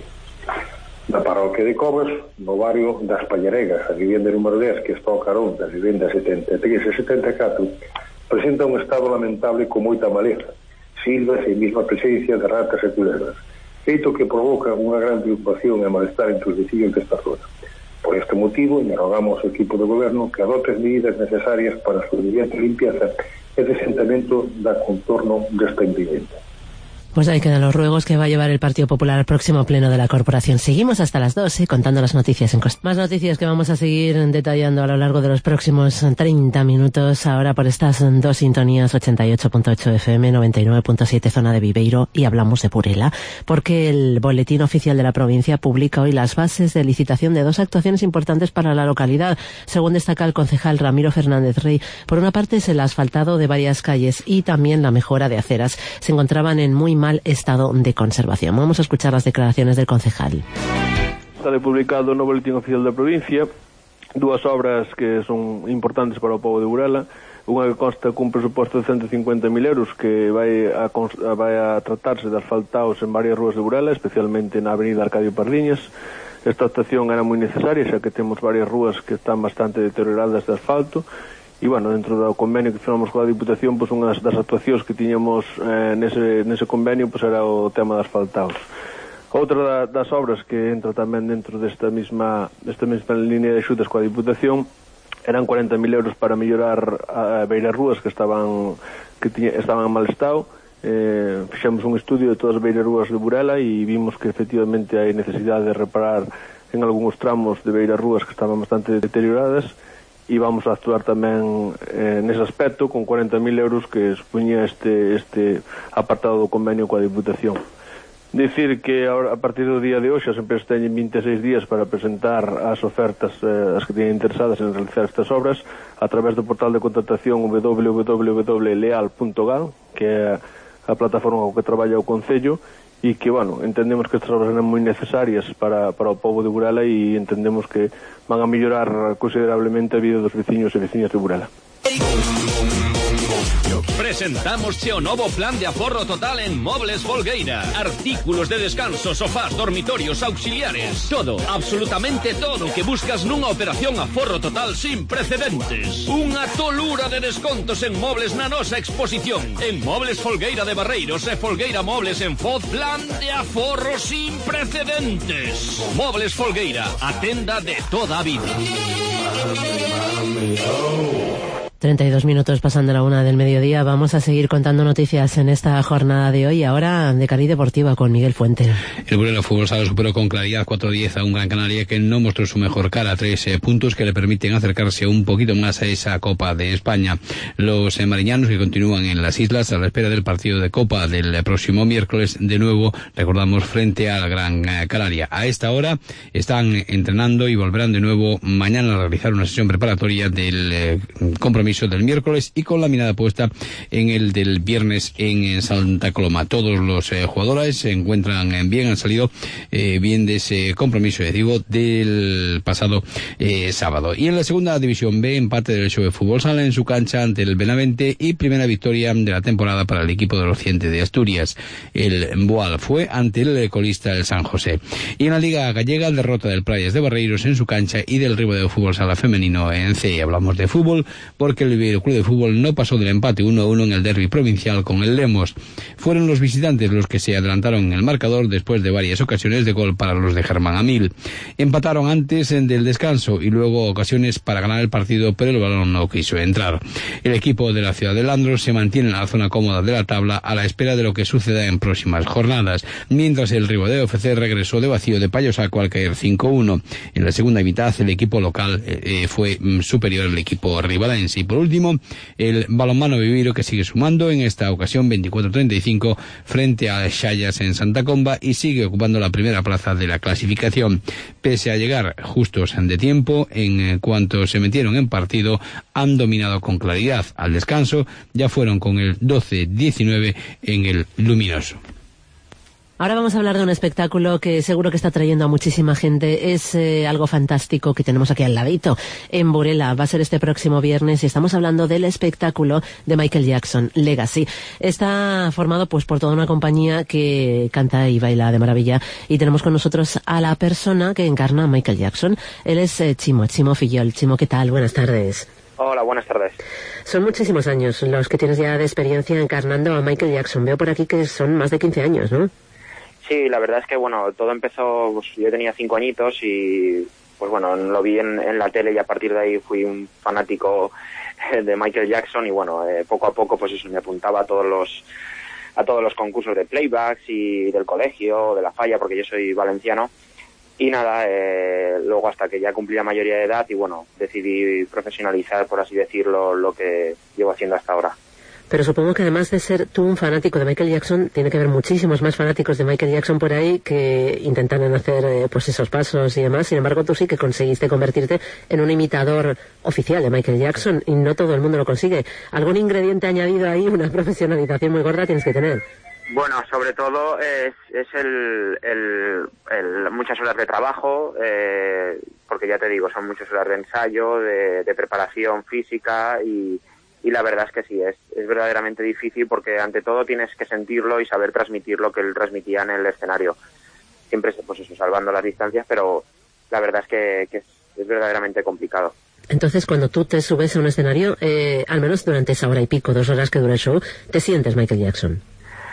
Na parroquia de Cobas, no barrio das Pallaregas, a vivenda número dez, que está ao carón das vivendas setenta e tres e setenta e catro, presenta un estado lamentable con moita maleza, silvas e mesma presencia de ratas e culebras, feito que provoca unha gran preocupación e malestar entre os veciños desta zona. Por este motivo, lle rogamos ao equipo do goberno que adopte as medidas necesarias para a suficiente limpieza e desentamento da contorno desta vivenda.
Pues ahí quedan los ruegos que va a llevar el Partido Popular al próximo pleno de la corporación. Seguimos hasta las doce contando las noticias en Costa. Más noticias que vamos a seguir detallando a lo largo de los próximos treinta minutos. Ahora por estas dos sintonías, ochenta y ocho punto ocho F M, noventa y nueve punto siete zona de Viveiro, y hablamos de Burela, porque el Boletín Oficial de la Provincia publica hoy las bases de licitación de dos actuaciones importantes para la localidad. Según destaca el concejal Ramiro Fernández Rey, por una parte es el asfaltado de varias calles y también la mejora de aceras. Se encontraban en muy mal estado de conservación. Vamos a escuchar las declaraciones del concejal.
Está publicado no Boletín Oficial da Provincia dúas obras que son importantes para o pobo de Burela. Unha que consta cun presuposto de ciento cincuenta mil euros que vai a, vai a tratarse de asfaltados en varias rúas de Burela, especialmente na avenida Arcadio Pardiñas. Esta actuación era moi necesaria, xa que temos varias rúas que están bastante deterioradas de asfalto, e, bueno, dentro do convenio que firmamos coa Diputación, pois unhas das actuacións que tiñamos eh, nese, nese convenio pois era o tema de asfaltados. Outra da, das obras que entra tamén dentro desta mesma, desta mesma línea de axudas coa Diputación eran cuarenta mil euros para mellorar a beiras rúas que estaban que tiña, estaban en mal estado. Eh, fixemos un estudio de todas as beiras rúas de Burela e vimos que efectivamente hai necesidade de reparar en algúns tramos de beiras rúas que estaban bastante deterioradas, e vamos a actuar tamén eh, nese aspecto con cuarenta mil euros que expuña este, este apartado do convenio coa Diputación. Dicir que a partir do día de hoxe as empresas teñen vinte e seis días para presentar as ofertas, eh, as que teñen interesadas en realizar estas obras a través do portal de contratación w w w punto leal punto gal, que é a plataforma co que traballa o Concello, e que, bueno, entendemos que estas obras eran moi necesarias para, para o povo de Burela e entendemos que van a mellorar considerablemente a vida dos veciños e veciñas de Burela.
Presentamos o novo plan de aforro total en Mobles Folgueira. Artículos de descanso, sofás, dormitorios, auxiliares. Todo, absolutamente todo o que buscas nunha operación aforro total sin precedentes. Unha tolura de descontos en mobles na nosa exposición. En Mobles Folgueira de Barreiros e Folgueira Mobles en Foz, plan de aforro sin precedentes. Mobles Folgueira, a tenda de toda a vida.
treinta y dos minutos pasando la una del mediodía. Vamos a seguir contando noticias en esta jornada de hoy. Ahora de Cali Deportiva con Miguel Fuente.
El Burela Fútbol Sala superó con claridad cuatro diez a un Gran Canaria que no mostró su mejor cara. Tres eh, puntos que le permiten acercarse un poquito más a esa Copa de España. Los eh, mariñanos que continúan en las islas a la espera del partido de Copa del eh, próximo miércoles, de nuevo, recordamos, frente a la Gran eh, Canaria. A esta hora están entrenando y volverán de nuevo mañana a realizar una sesión preparatoria del eh, compromiso del miércoles y con la mirada puesta en el del viernes en Santa Coloma. Todos los eh, jugadores se encuentran bien, han salido eh, bien de ese compromiso, digo, del pasado eh, sábado. Y en la segunda división B, empate del Show de Fútbol Sala en su cancha ante el Benavente y primera victoria de la temporada para el equipo del Occidente de Asturias. El Boal fue ante el colista del San José. Y en la Liga Gallega, derrota del Praias de Barreiros en su cancha y del Ribadeo Fútbol Sala femenino en C. Hablamos de fútbol porque el Viveiro Club de Fútbol no pasó del empate uno a uno en el derbi provincial con el Lemos. Fueron los visitantes los que se adelantaron en el marcador después de varias ocasiones de gol para los de Germán Amil. Empataron antes del descanso y luego ocasiones para ganar el partido, pero el balón no quiso entrar. El equipo de la ciudad de Landros se mantiene en la zona cómoda de la tabla a la espera de lo que suceda en próximas jornadas, mientras el Ribadeo F C regresó de vacío de Payosaco al caer cinco uno. En la segunda mitad el equipo local eh, fue mm, superior al equipo ribadense. Y por último, el balonmano Viveiro que sigue sumando en esta ocasión veinticuatro a treinta y cinco frente a Xallas en Santa Comba y sigue ocupando la primera plaza de la clasificación. Pese a llegar justos de tiempo, en cuanto se metieron en partido, han dominado con claridad. Al descanso ya fueron con el doce diecinueve en el Luminoso.
Ahora vamos a hablar de un espectáculo que seguro que está trayendo a muchísima gente. Es eh, algo fantástico que tenemos aquí al ladito, en Burela. Va a ser este próximo viernes y estamos hablando del espectáculo de Michael Jackson, Legacy. Está formado pues por toda una compañía que canta y baila de maravilla. Y tenemos con nosotros a la persona que encarna a Michael Jackson. Él es eh, Chimo, Chimo Fillol. Chimo, ¿qué tal? Buenas tardes.
Hola, buenas tardes.
Son muchísimos años los que tienes ya de experiencia encarnando a Michael Jackson. Veo por aquí que son más de quince años, ¿no?
Sí, la verdad es que, bueno, todo empezó, pues, yo tenía cinco añitos y, pues bueno, lo vi en, en la tele y a partir de ahí fui un fanático de Michael Jackson y, bueno, eh, poco a poco, pues eso, me apuntaba a todos los a todos los concursos de playbacks y del colegio, de la Falla, porque yo soy valenciano. Y nada, eh, luego hasta que ya cumplí la mayoría de edad y, bueno, decidí profesionalizar, por así decirlo, lo que llevo haciendo hasta ahora.
Pero supongo que además de ser tú un fanático de Michael Jackson, tiene que haber muchísimos más fanáticos de Michael Jackson por ahí que intentan hacer eh, pues esos pasos y demás. Sin embargo, tú sí que conseguiste convertirte en un imitador oficial de Michael Jackson y no todo el mundo lo consigue. ¿Algún ingrediente añadido ahí, una profesionalización muy gorda tienes que tener?
Bueno, sobre todo es, es el, el, el muchas horas de trabajo, eh, porque ya te digo, son muchas horas de ensayo, de, de preparación física y... Y la verdad es que sí, es, es verdaderamente difícil porque ante todo tienes que sentirlo y saber transmitir lo que él transmitía en el escenario. Siempre, pues eso, salvando las distancias, pero la verdad es que, que es, es verdaderamente complicado.
Entonces, cuando tú te subes a un escenario, eh, al menos durante esa hora y pico, dos horas que dura el show, te sientes Michael Jackson.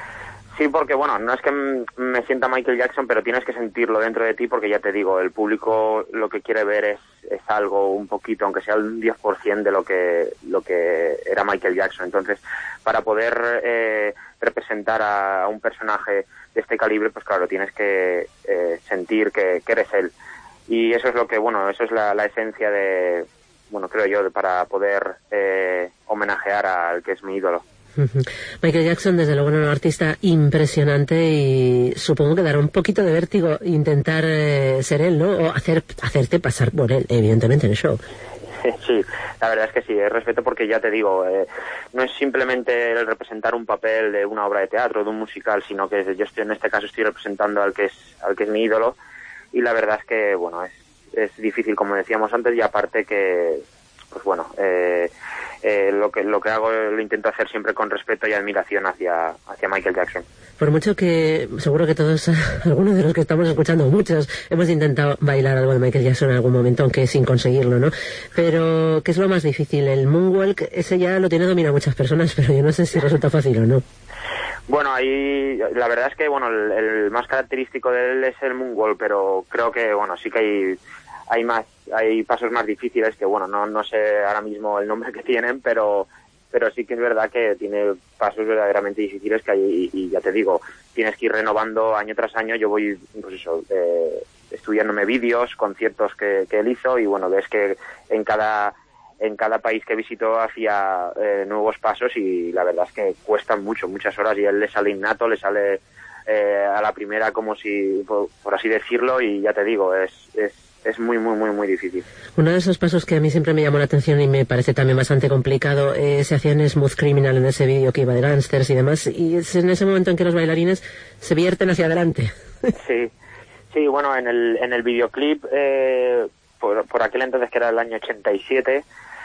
Sí, porque bueno, no es que me sienta Michael Jackson, pero tienes que sentirlo dentro de ti, porque ya te digo, el público lo que quiere ver es, es algo un poquito, aunque sea un diez por ciento de lo que lo que era Michael Jackson. Entonces, para poder eh, representar a, a un personaje de este calibre, pues claro, tienes que eh, sentir que, que eres él. Y eso es lo que, bueno, eso es la, la esencia de, bueno, creo yo, de, para poder eh, homenajear al que es mi ídolo.
Michael Jackson, desde luego, era un artista impresionante y supongo que dará un poquito de vértigo intentar eh, ser él, ¿no? O hacer, hacerte pasar por él, evidentemente, en el show.
Sí, la verdad es que sí, es respeto porque ya te digo, eh, no es simplemente el representar un papel de una obra de teatro, de un musical, sino que yo estoy, en este caso estoy representando al que es al que es mi ídolo, y la verdad es que, bueno, es, es difícil, como decíamos antes, y aparte que, pues bueno, eh, eh, lo que lo que hago lo intento hacer siempre con respeto y admiración hacia hacia Michael Jackson.
Por mucho que, seguro que todos, algunos de los que estamos escuchando, muchos, hemos intentado bailar algo de Michael Jackson en algún momento, aunque sin conseguirlo, ¿no? Pero, ¿qué es lo más difícil? El moonwalk, ese ya lo tiene dominado muchas personas, pero yo no sé si resulta fácil o no.
Bueno, ahí la verdad es que, bueno, el, el más característico de él es el moonwalk, pero creo que, bueno, sí que hay hay más hay pasos más difíciles que, bueno, no no sé ahora mismo el nombre que tienen, pero pero sí que es verdad que tiene pasos verdaderamente difíciles que hay, y, y ya te digo, tienes que ir renovando año tras año. Yo voy, pues eso, eh, estudiándome vídeos, conciertos que, que él hizo, y bueno, ves que en cada en cada país que visitó hacía eh, nuevos pasos, y la verdad es que cuestan mucho, muchas horas, y a él le sale innato, le sale eh, a la primera, como si, por, por así decirlo, y ya te digo, es, es es muy, muy, muy, muy difícil.
Uno de esos pasos que a mí siempre me llamó la atención y me parece también bastante complicado, eh, se hacía en Smooth Criminal, en ese vídeo que iba de gángsters y demás, y es en ese momento en que los bailarines se vierten hacia adelante.
Sí, sí, bueno, en el, en el videoclip, eh, por, por aquel entonces, que era el año ochenta y siete,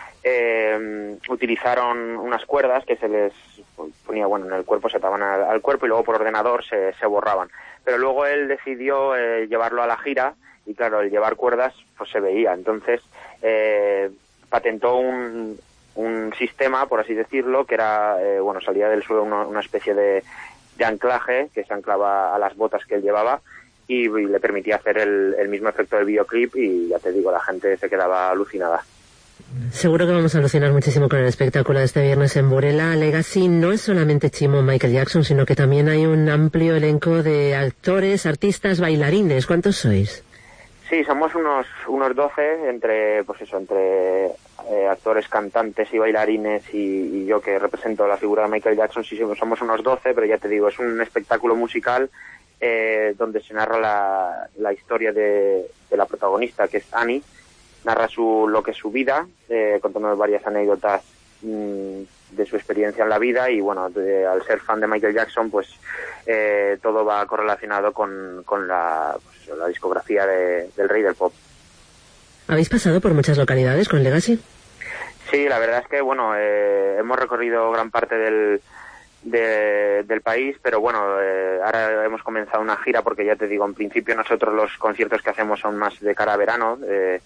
eh, utilizaron unas cuerdas que se les ponía, bueno, en el cuerpo, se ataban al, al cuerpo, y luego por ordenador se, se borraban. Pero luego él decidió eh, llevarlo a la gira, y claro, el llevar cuerdas pues se veía. Entonces eh, patentó un, un sistema, por así decirlo, que era, eh, bueno, salía del suelo una, una especie de, de anclaje que se anclaba a las botas que él llevaba, y, y le permitía hacer el, el mismo efecto del videoclip, y ya te digo, la gente se quedaba alucinada.
Seguro que vamos a alucinar muchísimo con el espectáculo de este viernes en Burela. Legacy no es solamente Chimo Michael Jackson, sino que también hay un amplio elenco de actores, artistas, bailarines. ¿Cuántos sois?
Sí, somos unos unos doce, entre, pues eso, entre eh, actores, cantantes y bailarines, y, y yo, que represento la figura de Michael Jackson. Sí, somos unos doce, pero ya te digo, es un espectáculo musical eh, donde se narra la, la historia de, de la protagonista, que es Annie. Narra su lo que es su vida, eh, contando varias anécdotas mmm, de su experiencia en la vida, y bueno, de, al ser fan de Michael Jackson, pues eh, todo va correlacionado con, con la, pues, la discografía de, del rey del pop.
¿Habéis pasado por muchas localidades con Legacy?
Sí, la verdad es que, bueno, eh, hemos recorrido gran parte del, de, del país, pero bueno, eh, ahora hemos comenzado una gira, porque ya te digo, en principio nosotros los conciertos que hacemos son más de cara a verano, eh,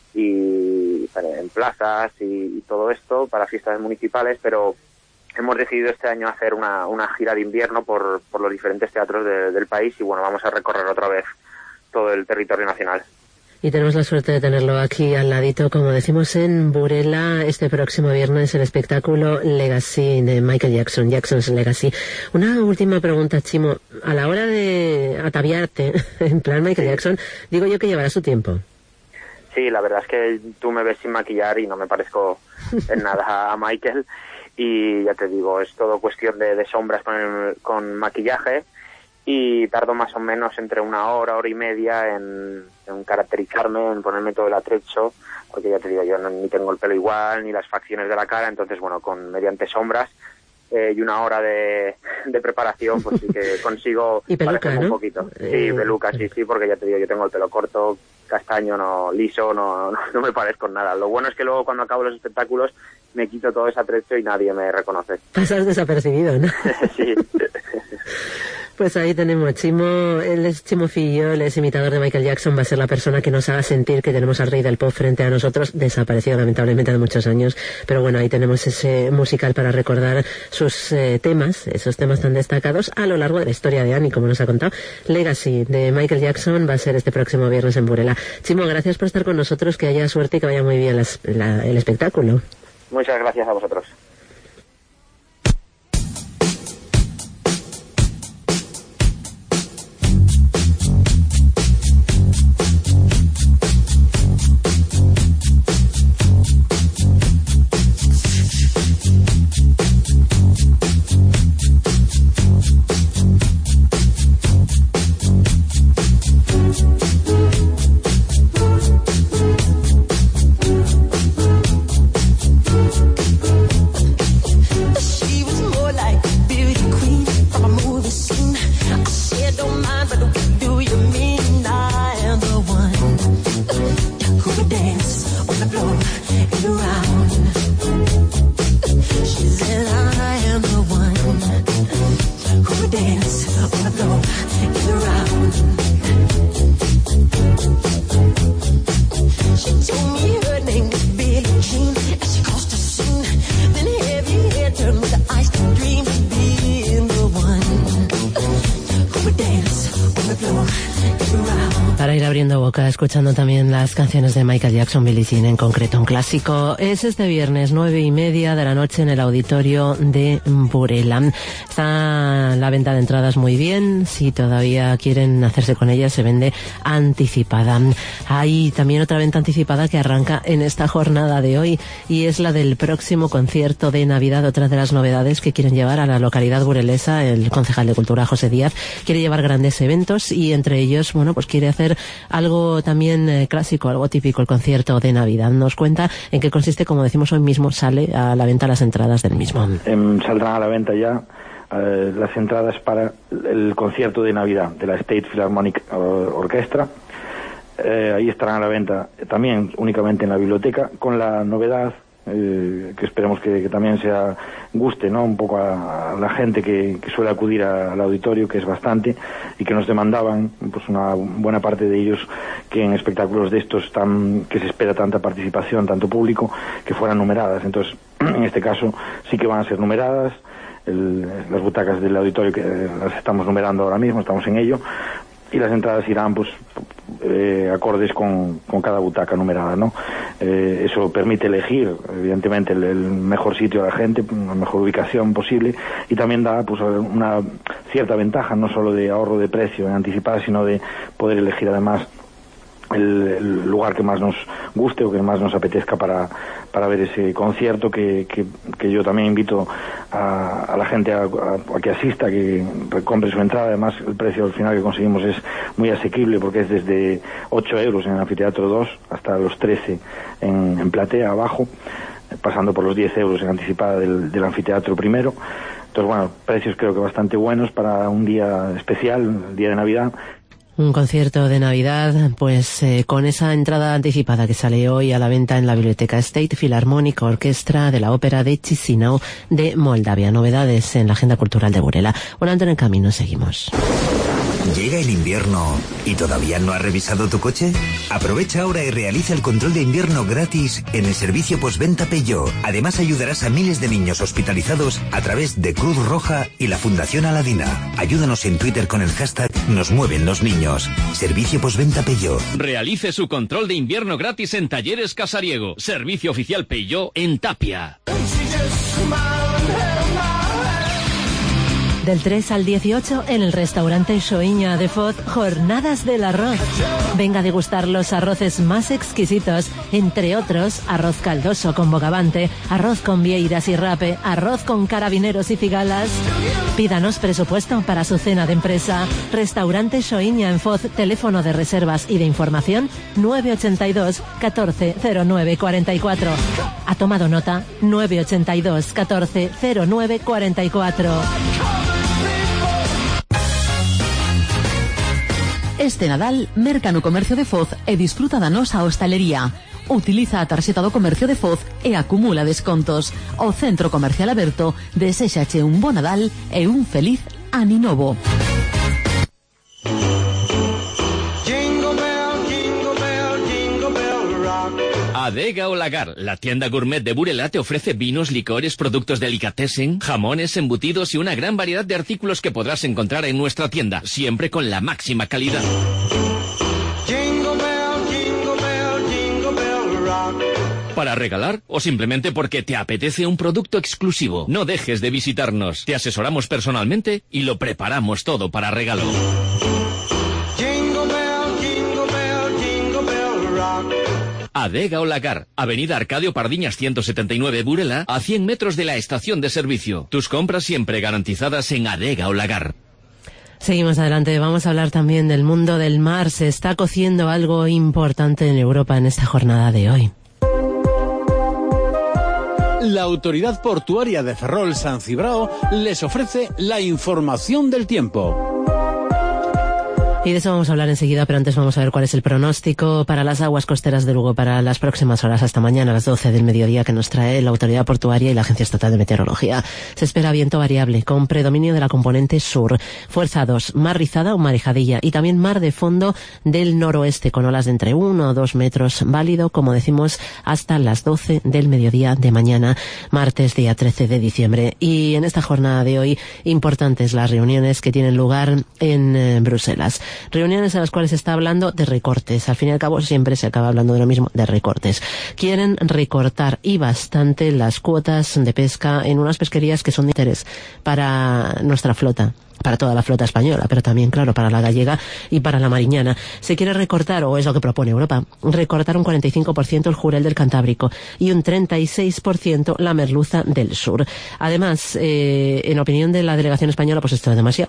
y en plazas y, y todo esto para fiestas municipales, pero hemos decidido este año hacer una, una gira de invierno por, por los diferentes teatros de, del país, y bueno, vamos a recorrer otra vez todo el territorio nacional.
Y tenemos la suerte de tenerlo aquí al ladito, como decimos, en Burela, este próximo viernes, el espectáculo Legacy de Michael Jackson, Jackson's Legacy. Una última pregunta, Chimo. A la hora de ataviarte, en plan Michael Jackson, digo yo que llevará su tiempo.
Sí, la verdad es que tú me ves sin maquillar y no me parezco en nada a Michael, y ya te digo, es todo cuestión de, de sombras con, el, con maquillaje, y tardo más o menos entre una hora, hora y media en, en caracterizarme, en ponerme todo el atrecho, porque ya te digo, yo no, ni tengo el pelo igual, ni las facciones de la cara, entonces bueno, con mediante sombras eh, y una hora de, de preparación, pues sí que consigo
y peluca,
parecerme,
¿no?
Un poquito. Sí, peluca, sí, sí, porque ya te digo, yo tengo el pelo corto, castaño, no liso, no, no, no me parezco en nada. Lo bueno es que luego, cuando acabo los espectáculos, me quito todo ese atrecho y nadie me reconoce.
Pasas desapercibido, ¿no?
Sí.
Pues ahí tenemos Chimo, él es Chimo Fillo, él es imitador de Michael Jackson, va a ser la persona que nos haga sentir que tenemos al rey del pop frente a nosotros, desaparecido lamentablemente de muchos años, pero bueno, ahí tenemos ese musical para recordar sus eh, temas, esos temas tan destacados a lo largo de la historia de Annie, como nos ha contado. Legacy de Michael Jackson va a ser este próximo viernes en Burela. Chimo, gracias por estar con nosotros, que haya suerte y que vaya muy bien las, la, el espectáculo.
Muchas gracias a vosotros.
Para ir abriendo boca, escuchando también las canciones de Michael Jackson, Billie Jean en concreto, un clásico. Es este viernes, nueve y media de la noche en el auditorio de Burela. Está la venta de entradas muy bien, si todavía quieren hacerse con ellas, se vende anticipada. Hay también otra venta anticipada que arranca en esta jornada de hoy y es la del próximo concierto de Navidad, otra de las novedades que quieren llevar a la localidad burelesa. El concejal de Cultura, José Díaz, quiere llevar grandes eventos y entre ellos, bueno, pues quiere hacer algo también eh, clásico, algo típico, el concierto de Navidad. Nos cuenta en qué consiste, como decimos hoy mismo, sale a la venta las entradas del mismo.
Eh, saldrán a la venta ya eh, las entradas para el concierto de Navidad de la State Philharmonic Orchestra. Eh, ahí estarán a la venta también únicamente en la biblioteca, con la novedad eh, que esperemos que, que también sea guste, ¿no?, un poco a, a la gente que, que suele acudir a, al auditorio, que es bastante, y que nos demandaban, pues una buena parte de ellos, que en espectáculos de estos tan, que se espera tanta participación, tanto público, que fueran numeradas. Entonces, en este caso sí que van a ser numeradas. El, las butacas del auditorio que las estamos numerando ahora mismo, estamos en ello, y las entradas irán pues eh, acordes con, con cada butaca numerada, ¿no? Eh, eso permite elegir evidentemente el, el mejor sitio a la gente, la mejor ubicación posible, y también da pues una cierta ventaja, no solo de ahorro de precio en anticipada, sino de poder elegir además el, el lugar que más nos guste o que más nos apetezca para, para ver ese concierto, que, que, que yo también invito a, a la gente a, a, a que asista, que compre su entrada. Además, el precio al final que conseguimos es muy asequible, porque es desde ocho euros en el Anfiteatro dos hasta los trece en, en platea abajo, pasando por los diez euros en anticipada del, del Anfiteatro primero. Entonces, bueno, precios creo que bastante buenos para un día especial, el día de Navidad.
Un concierto de Navidad, pues eh, con esa entrada anticipada que sale hoy a la venta en la Biblioteca State Philharmonic Orchestra de la Ópera de Chisinau de Moldavia. Novedades en la agenda cultural de Burela. Bueno, antes en camino, seguimos.
¿Llega el invierno y todavía no has revisado tu coche? Aprovecha ahora y realiza el control de invierno gratis en el servicio postventa Peugeot. Además, ayudarás a miles de niños hospitalizados a través de Cruz Roja y la Fundación Aladina. Ayúdanos en Twitter con el hashtag Nos Mueven los Niños. Servicio postventa Peugeot.
Realice su control de invierno gratis en Talleres Casariego. Servicio oficial Peugeot en Tapia.
Del tres al dieciocho, en el restaurante Xoiña de Foz, Jornadas del Arroz. Venga a degustar los arroces más exquisitos, entre otros, arroz caldoso con bogavante, arroz con vieiras y rape, arroz con carabineros y cigalas. Pídanos presupuesto para su cena de empresa. Restaurante Xoiña en Foz, teléfono de reservas y de información nueve ochenta y dos, catorce, cero nueve cuarenta y cuatro. ¿Ha tomado nota? nueve ochenta y dos, catorce, cero nueve cuarenta y cuatro.
Este Nadal, merca no comercio de Foz e disfruta da nosa hostalería. Utiliza a tarxeta do comercio de Foz e acumula descontos. O Centro Comercial Aberto deséxache un bo Nadal e un feliz Aninovo.
Adega o Lagar, la tienda gourmet de Burela, te ofrece vinos, licores, productos delicatessen, jamones, embutidos y una gran variedad de artículos que podrás encontrar en nuestra tienda, siempre con la máxima calidad. Para regalar o simplemente porque te apetece un producto exclusivo, no dejes de visitarnos. Te asesoramos personalmente y lo preparamos todo para regalo. Adega o Lagar, Avenida Arcadio Pardiñas ciento setenta y nueve Burela, a cien metros de la estación de servicio. Tus compras siempre garantizadas en Adega o Lagar.
Seguimos adelante, vamos a hablar también del mundo del mar. Se está cociendo algo importante en Europa en esta jornada de hoy.
La Autoridad Portuaria de Ferrol San Cibrao les ofrece la información del tiempo.
Y de eso vamos a hablar enseguida, pero antes vamos a ver cuál es el pronóstico para las aguas costeras de Lugo para las próximas horas hasta mañana a las doce del mediodía que nos trae la Autoridad Portuaria y la Agencia Estatal de Meteorología. Se espera viento variable con predominio de la componente sur, fuerza dos, mar rizada o marejadilla y también mar de fondo del noroeste con olas de entre uno o dos metros, válido, como decimos, hasta las doce del mediodía de mañana, martes día trece de diciembre. Y en esta jornada de hoy, importantes las reuniones que tienen lugar en eh, Bruselas. Reuniones en las cuales se está hablando de recortes. Al fin y al cabo siempre se acaba hablando de lo mismo, de recortes. Quieren recortar y bastante las cuotas de pesca en unas pesquerías que son de interés para nuestra flota, para toda la flota española, pero también, claro, para la gallega y para la mariñana. Se quiere recortar, o es lo que propone Europa, recortar un cuarenta y cinco por ciento el jurel del Cantábrico y un treinta y seis por ciento la merluza del sur. Además, eh, en opinión de la delegación española, pues esto es demasiado,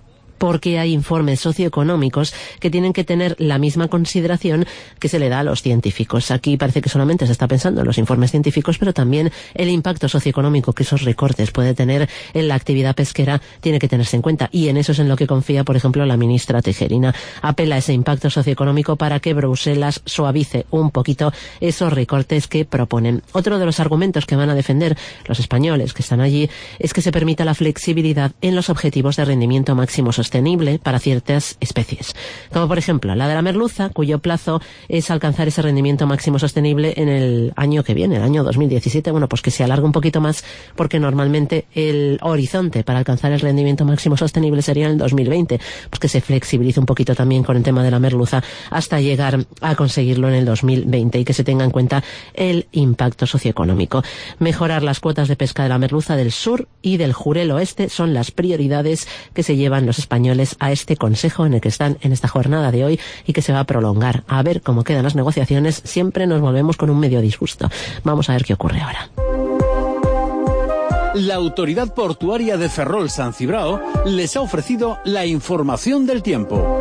porque hay informes socioeconómicos que tienen que tener la misma consideración que se le da a los científicos. Aquí parece que solamente se está pensando en los informes científicos, pero también el impacto socioeconómico que esos recortes puede tener en la actividad pesquera tiene que tenerse en cuenta. Y en eso es en lo que confía, por ejemplo, la ministra Tejerina. Apela a ese impacto socioeconómico para que Bruselas suavice un poquito esos recortes que proponen. Otro de los argumentos que van a defender los españoles que están allí es que se permita la flexibilidad en los objetivos de rendimiento máximo sostenible sostenible para ciertas especies, como por ejemplo la de la merluza, cuyo plazo es alcanzar ese rendimiento máximo sostenible en el año que viene, el año dos mil diecisiete. Bueno, pues que se alargue un poquito más, porque normalmente el horizonte para alcanzar el rendimiento máximo sostenible sería en el dos mil veinte, pues que se flexibilice un poquito también con el tema de la merluza hasta llegar a conseguirlo en el dos mil veinte y que se tenga en cuenta el impacto socioeconómico. Mejorar las cuotas de pesca de la merluza del sur y del jurel oeste son las prioridades que se llevan los españoles a este consejo en el que están en esta jornada de hoy y que se va a prolongar. A ver cómo quedan las negociaciones. Siempre nos volvemos con un medio disgusto. Vamos a ver qué ocurre ahora.
La Autoridad Portuaria de Ferrol San Cibrao les ha ofrecido la información del tiempo.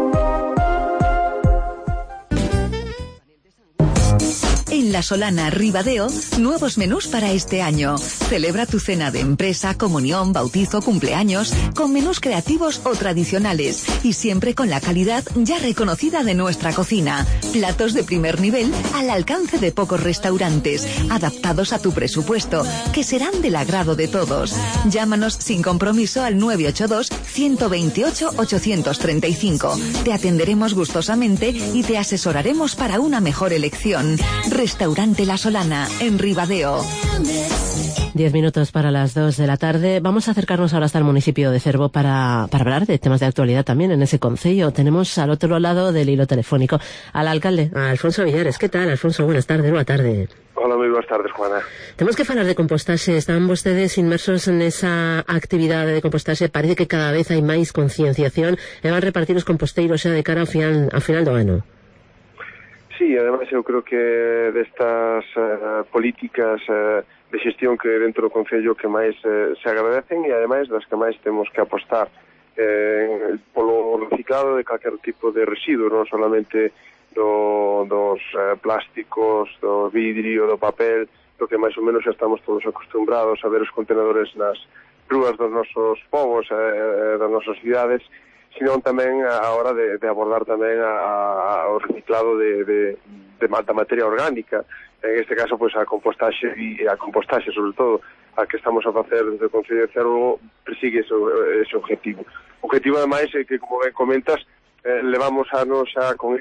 En La Solana, Ribadeo, nuevos menús para este año. Celebra tu cena de empresa, comunión, bautizo, cumpleaños, con menús creativos o tradicionales y siempre con la calidad ya reconocida de nuestra cocina. Platos de primer nivel al alcance de pocos restaurantes, adaptados a tu presupuesto, que serán del agrado de todos. Llámanos sin compromiso al nueve ocho dos, uno dos ocho, ocho tres cinco. Te atenderemos gustosamente y te asesoraremos para una mejor elección. Restaurante La Solana, en Ribadeo.
Diez minutos para las dos de la tarde. Vamos a acercarnos ahora hasta el municipio de Cervo para, para hablar de temas de actualidad también en ese concello. Tenemos al otro lado del hilo telefónico al alcalde, a Alfonso Villares. ¿Qué tal, Alfonso? Buenas tardes, buena tarde.
Hola, muy buenas tardes, Juana.
Tenemos que hablar de compostaxe. Están ustedes inmersos en esa actividad de compostaxe. Parece que cada vez hai máis concienciación e van repartir os composteiros xa de cara ao final, ao final do ano.
Sí, además eu creo que destas uh, políticas uh, de xestión que dentro do Concello que máis uh, se agradecen e ademais das que máis temos que apostar eh, polo reciclado de calquer tipo de residuo, non solamente do, dos uh, plásticos, do vidrio, do papel, do que máis ou menos xa estamos todos acostumbrados a ver os contenedores nas rúas dos nosos povos, eh, das nosas cidades, sino tamén a hora de, de abordar tamén a, a, o reciclado de, de, de da materia orgánica, en este caso pois a compostaxe e a compostaxe sobre todo a que estamos a facer desde o Concello de Cervo persigue ese, ese objetivo. O objetivo ademais é que, como ben comentas, eh, levamos anos xa con el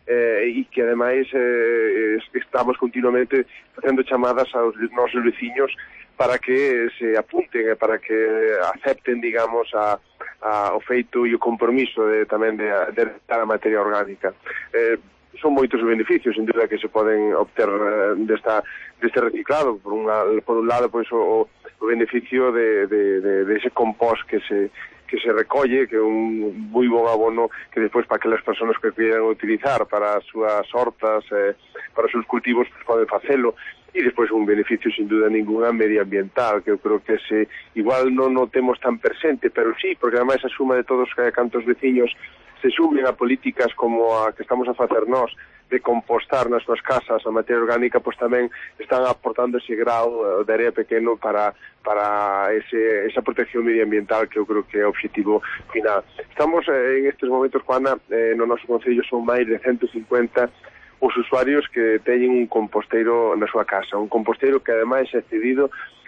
eh, e que ademais eh, estamos continuamente facendo chamadas aos nosos veciños para que se apunten e para que acepten, digamos, a, a, o feito e o compromiso de, tamén de, de dar a materia orgánica. Eh, son moitos os beneficios, sin dúbida, que se poden obter uh, desta, deste reciclado. Por, unha, por un lado, pois, o, o beneficio de, de, de, de ese compost que se que se recolle, que é un moi bon abono que despois para aquelas persoas que quieran utilizar para as súas hortas, eh, para os seus cultivos, pues, poden facelo. E despois un beneficio, sin duda ninguna, medioambiental, que eu creo que se igual non o temos tan presente, pero sí, porque ademais a suma de todos os cantos veciños se sumen a políticas como a que estamos a facer nós, de compostar nas súas casas a materia orgánica, pois tamén están aportando ese grau de área pequeno para para ese, esa protección medioambiental que eu creo que é o objetivo final. Estamos eh, en estes momentos, Juana, eh, no noso concello son máis de ciento cincuenta os usuarios que teñen un composteiro na súa casa, un composteiro que ademais é cedido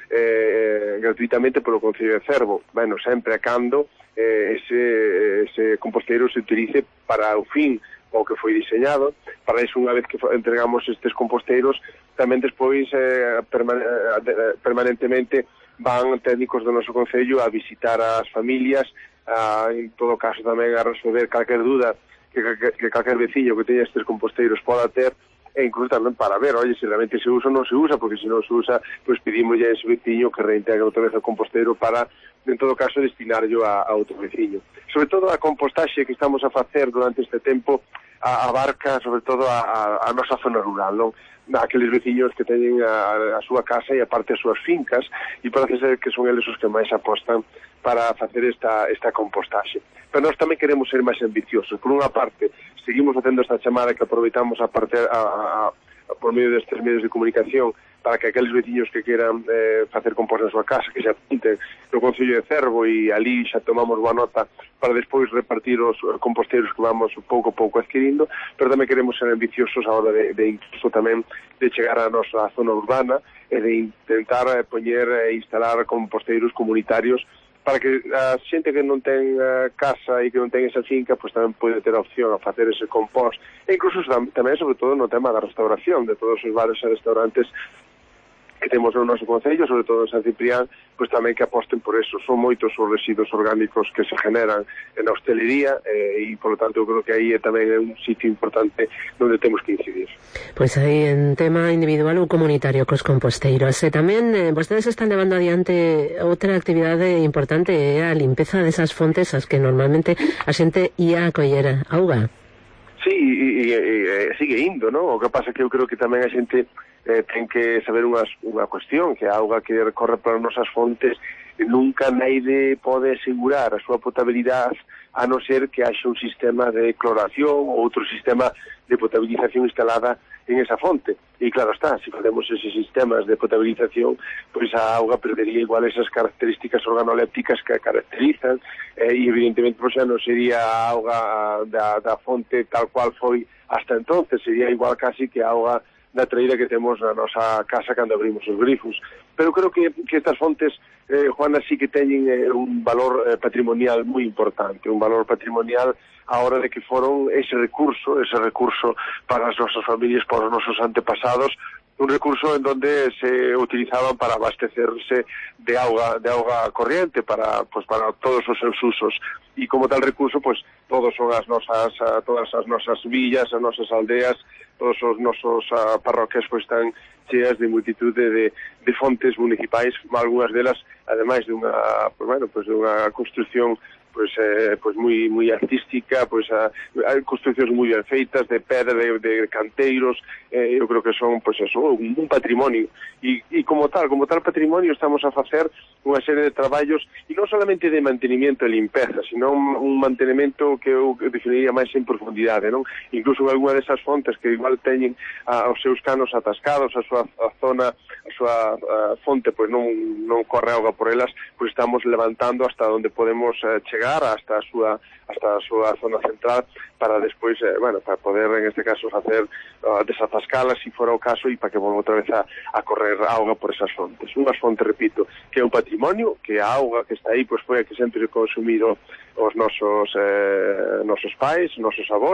eh, gratuitamente polo Concello de Cervo, bueno, sempre a cando eh, ese, ese composteiro se utilice para o fin o que foi diseñado. Para iso, unha vez que entregamos estes composteiros, tamén despois eh, permane eh, permanentemente van técnicos do noso Concello a visitar as familias, a, en todo caso tamén a resolver calquer dúda que, que, que calquer veciño que teña estes composteiros poda ter, e incluso tamén para ver, oye, se realmente se usa ou non se usa, porque se non se usa, pois pedimos a ese veciño que reintegre outra vez o composteiro para, en todo caso, destinarlo a, a outro veciño. Sobre todo a compostaxe que estamos a facer durante este tempo a, abarca, sobre todo, a, a, a nosa zona rural, non? Aqueles veciños que teñen a, a súa casa e aparte as súas fincas, e parece ser que son eles os que máis apostan para facer esta, esta compostaxe. Pero nós tamén queremos ser máis ambiciosos. Por unha parte, seguimos facendo esta chamada que aproveitamos a parte, a, a, a, por medio destes medios de comunicación, para que aqueles veciños que queran eh, facer compost na súa casa, que se apunten no Concello de Cervo, e ali xa tomamos boa nota para despois repartir os composteiros que vamos pouco a pouco adquirindo, pero tamén queremos ser ambiciosos a hora de, de incluso tamén de chegar á nosa zona urbana e de intentar eh, poñer e eh, instalar composteiros comunitarios para que a xente que non ten uh, casa e que non ten esa finca, pois tamén pode ter a opción a facer ese compost. E incluso tamén, sobre todo, no tema da restauración de todos os bares e restaurantes que temos no noso concello, sobre todo en San Ciprián, pois tamén que aposten por eso. Son moitos os residuos orgánicos que se generan na hostelería eh, e, por lo tanto, eu creo que aí é tamén un sitio importante onde temos que incidir.
Pois aí en tema individual ou comunitario cos composteiros. E tamén eh, vostedes están levando adiante outra actividade importante, é a limpeza desas fontes as que normalmente a xente ia a coller auga.
Sí, e, e, e sigue indo, non? O que pasa que eu creo que tamén a xente eh, ten que saber unha, unha cuestión, que a auga que recorre para as nosas fontes nunca naide pode asegurar a súa potabilidade a non ser que haxa un sistema de cloración ou outro sistema de potabilización instalada en esa fonte. E claro está, se facemos eses sistemas de potabilización, pois a auga perdería igual esas características organolépticas que a caracterizan, eh, e evidentemente pois, xa non sería a auga da, da fonte tal cual foi hasta entonces, sería igual casi que a auga da traída que temos na nosa casa cando abrimos os grifos. Pero creo que, que estas fontes, eh, Juana, sí que teñen eh, un valor eh, patrimonial moi importante, un valor patrimonial a hora de que foron ese recurso, ese recurso para as nosas familias, para os nosos antepasados, un recurso en donde se utilizaban para abastecerse de auga, de auga corriente para, pues, para todos os seus usos. E como tal recurso, pues, todos son as nosas, todas as nosas villas, as nosas aldeas, todos os nosos uh, parroquias pues, están cheas de multitud de, de, de fontes municipais, algunhas delas, ademais de unha, pues, bueno, pues, de unha construcción pues eh, pues moi moi artística, pues a, a construccións moi ben feitas de pedra, de, de canteiros, eh, eu creo que son pues eso, un, un patrimonio e, e como tal, como tal patrimonio estamos a facer unha serie de traballos e non solamente de mantenimiento e limpeza, sino un, un mantenimento que eu definiría máis en profundidade, non? Incluso en algunha desas fontes que igual teñen a, os seus canos atascados, a súa a zona, a súa a fonte, pois non, non corre auga por elas, pois estamos levantando hasta onde podemos eh, chegar hasta a súa hasta a súa zona central para despois, eh, bueno, para poder en este caso facer uh, desatascalas se fora o caso e para que volva outra vez a, a correr auga por esas fontes. Unhas fontes, repito, que é un patrimonio, que a auga que está aí pois foi a que sempre consumiron os nosos eh, nosos pais, nosos avós,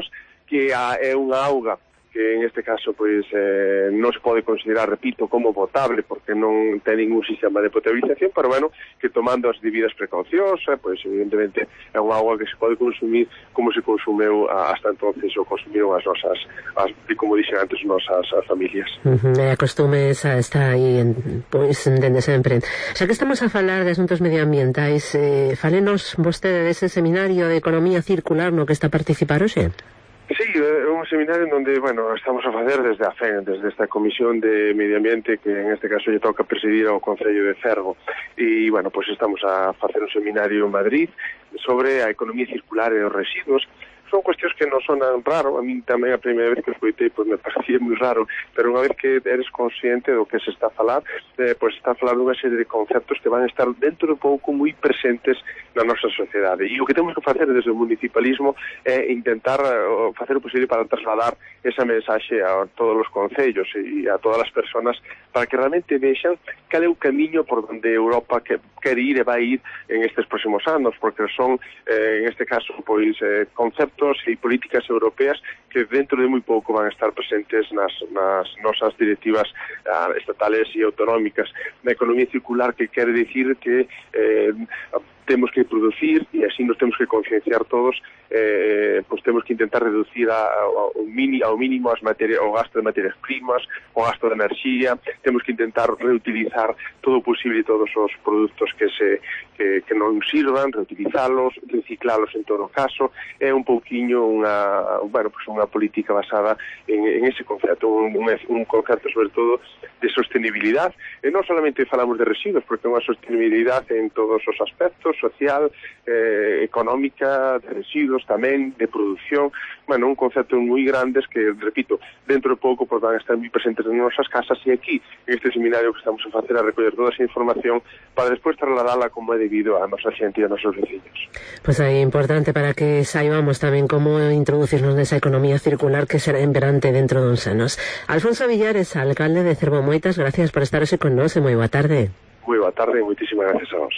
que a, é unha auga que en este caso pois eh, non se pode considerar, repito, como potable porque non ten ningún sistema de potabilización, pero bueno, que tomando as debidas precaucións, eh, pois evidentemente é unha auga que se pode consumir como se consumeu hasta entonces ou consumiron as nosas, as, como dixen antes, nosas as familias.
Uh-huh. A costume esa está aí en, pois, dende sempre. Xa que estamos a falar de asuntos medioambientais, eh, falenos vostede dese seminario de economía circular no que está a participar hoxe?
Sí, é un seminario onde, bueno, estamos a facer desde a F E N, desde esta Comisión de Medio Ambiente que en este caso lle toca presidir ao Concello de Cervo. E, bueno, pois estamos a facer un seminario en Madrid sobre a economía circular e os residuos. Son cuestións que non sonan raro, a mí tamén a primeira vez que escoitei pois me parecía moi raro, pero unha vez que eres consciente do que se está a falar, eh, pois está a falar dunha serie de conceptos que van a estar dentro de pouco moi presentes na nosa sociedade. E o que temos que facer desde o municipalismo é intentar uh, facer o posible para trasladar esa mensaxe a todos os concellos e a todas as persoas para que realmente vexan cal é o camiño por onde Europa que, quer ir e vai ir en estes próximos anos, porque son, eh, en este caso, pois, eh, conceptos e políticas europeas que dentro de moi pouco van a estar presentes nas, nas nosas directivas uh, estatales e autonómicas. Na economía circular, que quere dicir que eh, temos que producir e así nos temos que concienciar todos, eh, pois temos que intentar reducir a, a, ao, mini, ao mínimo as materia, o gasto de materias primas, o gasto de enerxía, temos que intentar reutilizar todo o posible todos os produtos que se que, que non sirvan, reutilizalos, reciclalos en todo caso. É un pouquiño unha, bueno, pues unha política basada en, en ese concepto, un, un, un concepto sobre todo de sostenibilidade, e non solamente falamos de residuos, porque é unha sostenibilidade en todos os aspectos, social, eh, económica, de residuos tamén, de produción, bueno, un concepto moi grandes que, repito, dentro de pouco pues, van a estar moi presentes en nosas casas, e aquí, en este seminario que estamos a facer a recoller toda esa información para despois trasladala como é debido a nosa xente e a nosos veciños.
Pois pues aí importante para que saibamos tamén como introducirnos nesa economía circular que será imperante dentro duns anos. Alfonso Villares, alcalde de Cervo, moitas gracias por estar hoxe con nós e moi boa tarde.
Moi boa tarde e moitísimas gracias a vos.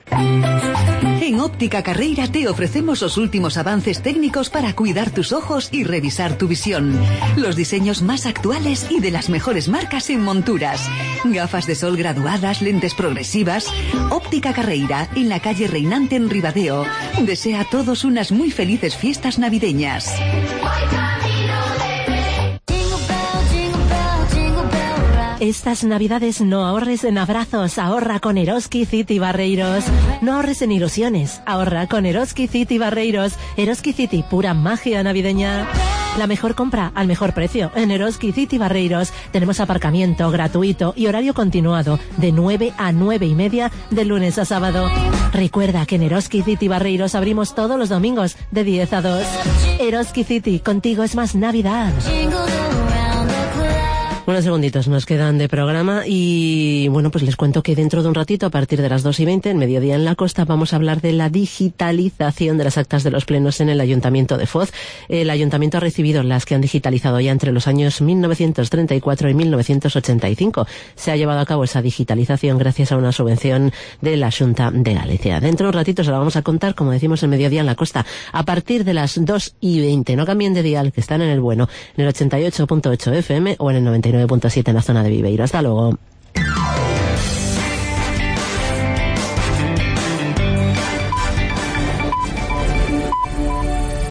En Óptica Carreira te ofrecemos los últimos avances técnicos para cuidar tus ojos y revisar tu visión. Los diseños más actuales y de las mejores marcas en monturas. Gafas de sol graduadas, lentes progresivas. Óptica Carreira, en la calle Reinante en Ribadeo. Desea a todos unas muy felices fiestas navideñas.
Estas navidades no ahorres en abrazos, ahorra con Eroski City Barreiros. No ahorres en ilusiones, ahorra con Eroski City Barreiros. Eroski City, pura magia navideña. La mejor compra al mejor precio en Eroski City Barreiros. Tenemos aparcamiento gratuito y horario continuado de nueve a nueve y media de lunes a sábado. Recuerda que en Eroski City Barreiros abrimos todos los domingos de diez a dos. Eroski City, contigo es más Navidad.
Unos segunditos nos quedan de programa y bueno, pues les cuento que dentro de un ratito, a partir de las dos y veinte, en Mediodía en la Costa, vamos a hablar de la digitalización de las actas de los plenos en el Ayuntamiento de Foz. El Ayuntamiento ha recibido las que han digitalizado ya entre los años mil novecientos treinta y cuatro y mil novecientos ochenta y cinco. Se ha llevado a cabo esa digitalización gracias a una subvención de la Xunta de Galicia. Dentro de un ratito se la vamos a contar, como decimos, en Mediodía en la Costa, a partir de las dos y veinte. No cambien de dial, que están en el bueno, en el ochenta y ocho punto ocho F M o en el noventa y nueve punto siete en la zona de Viveiro. Hasta luego.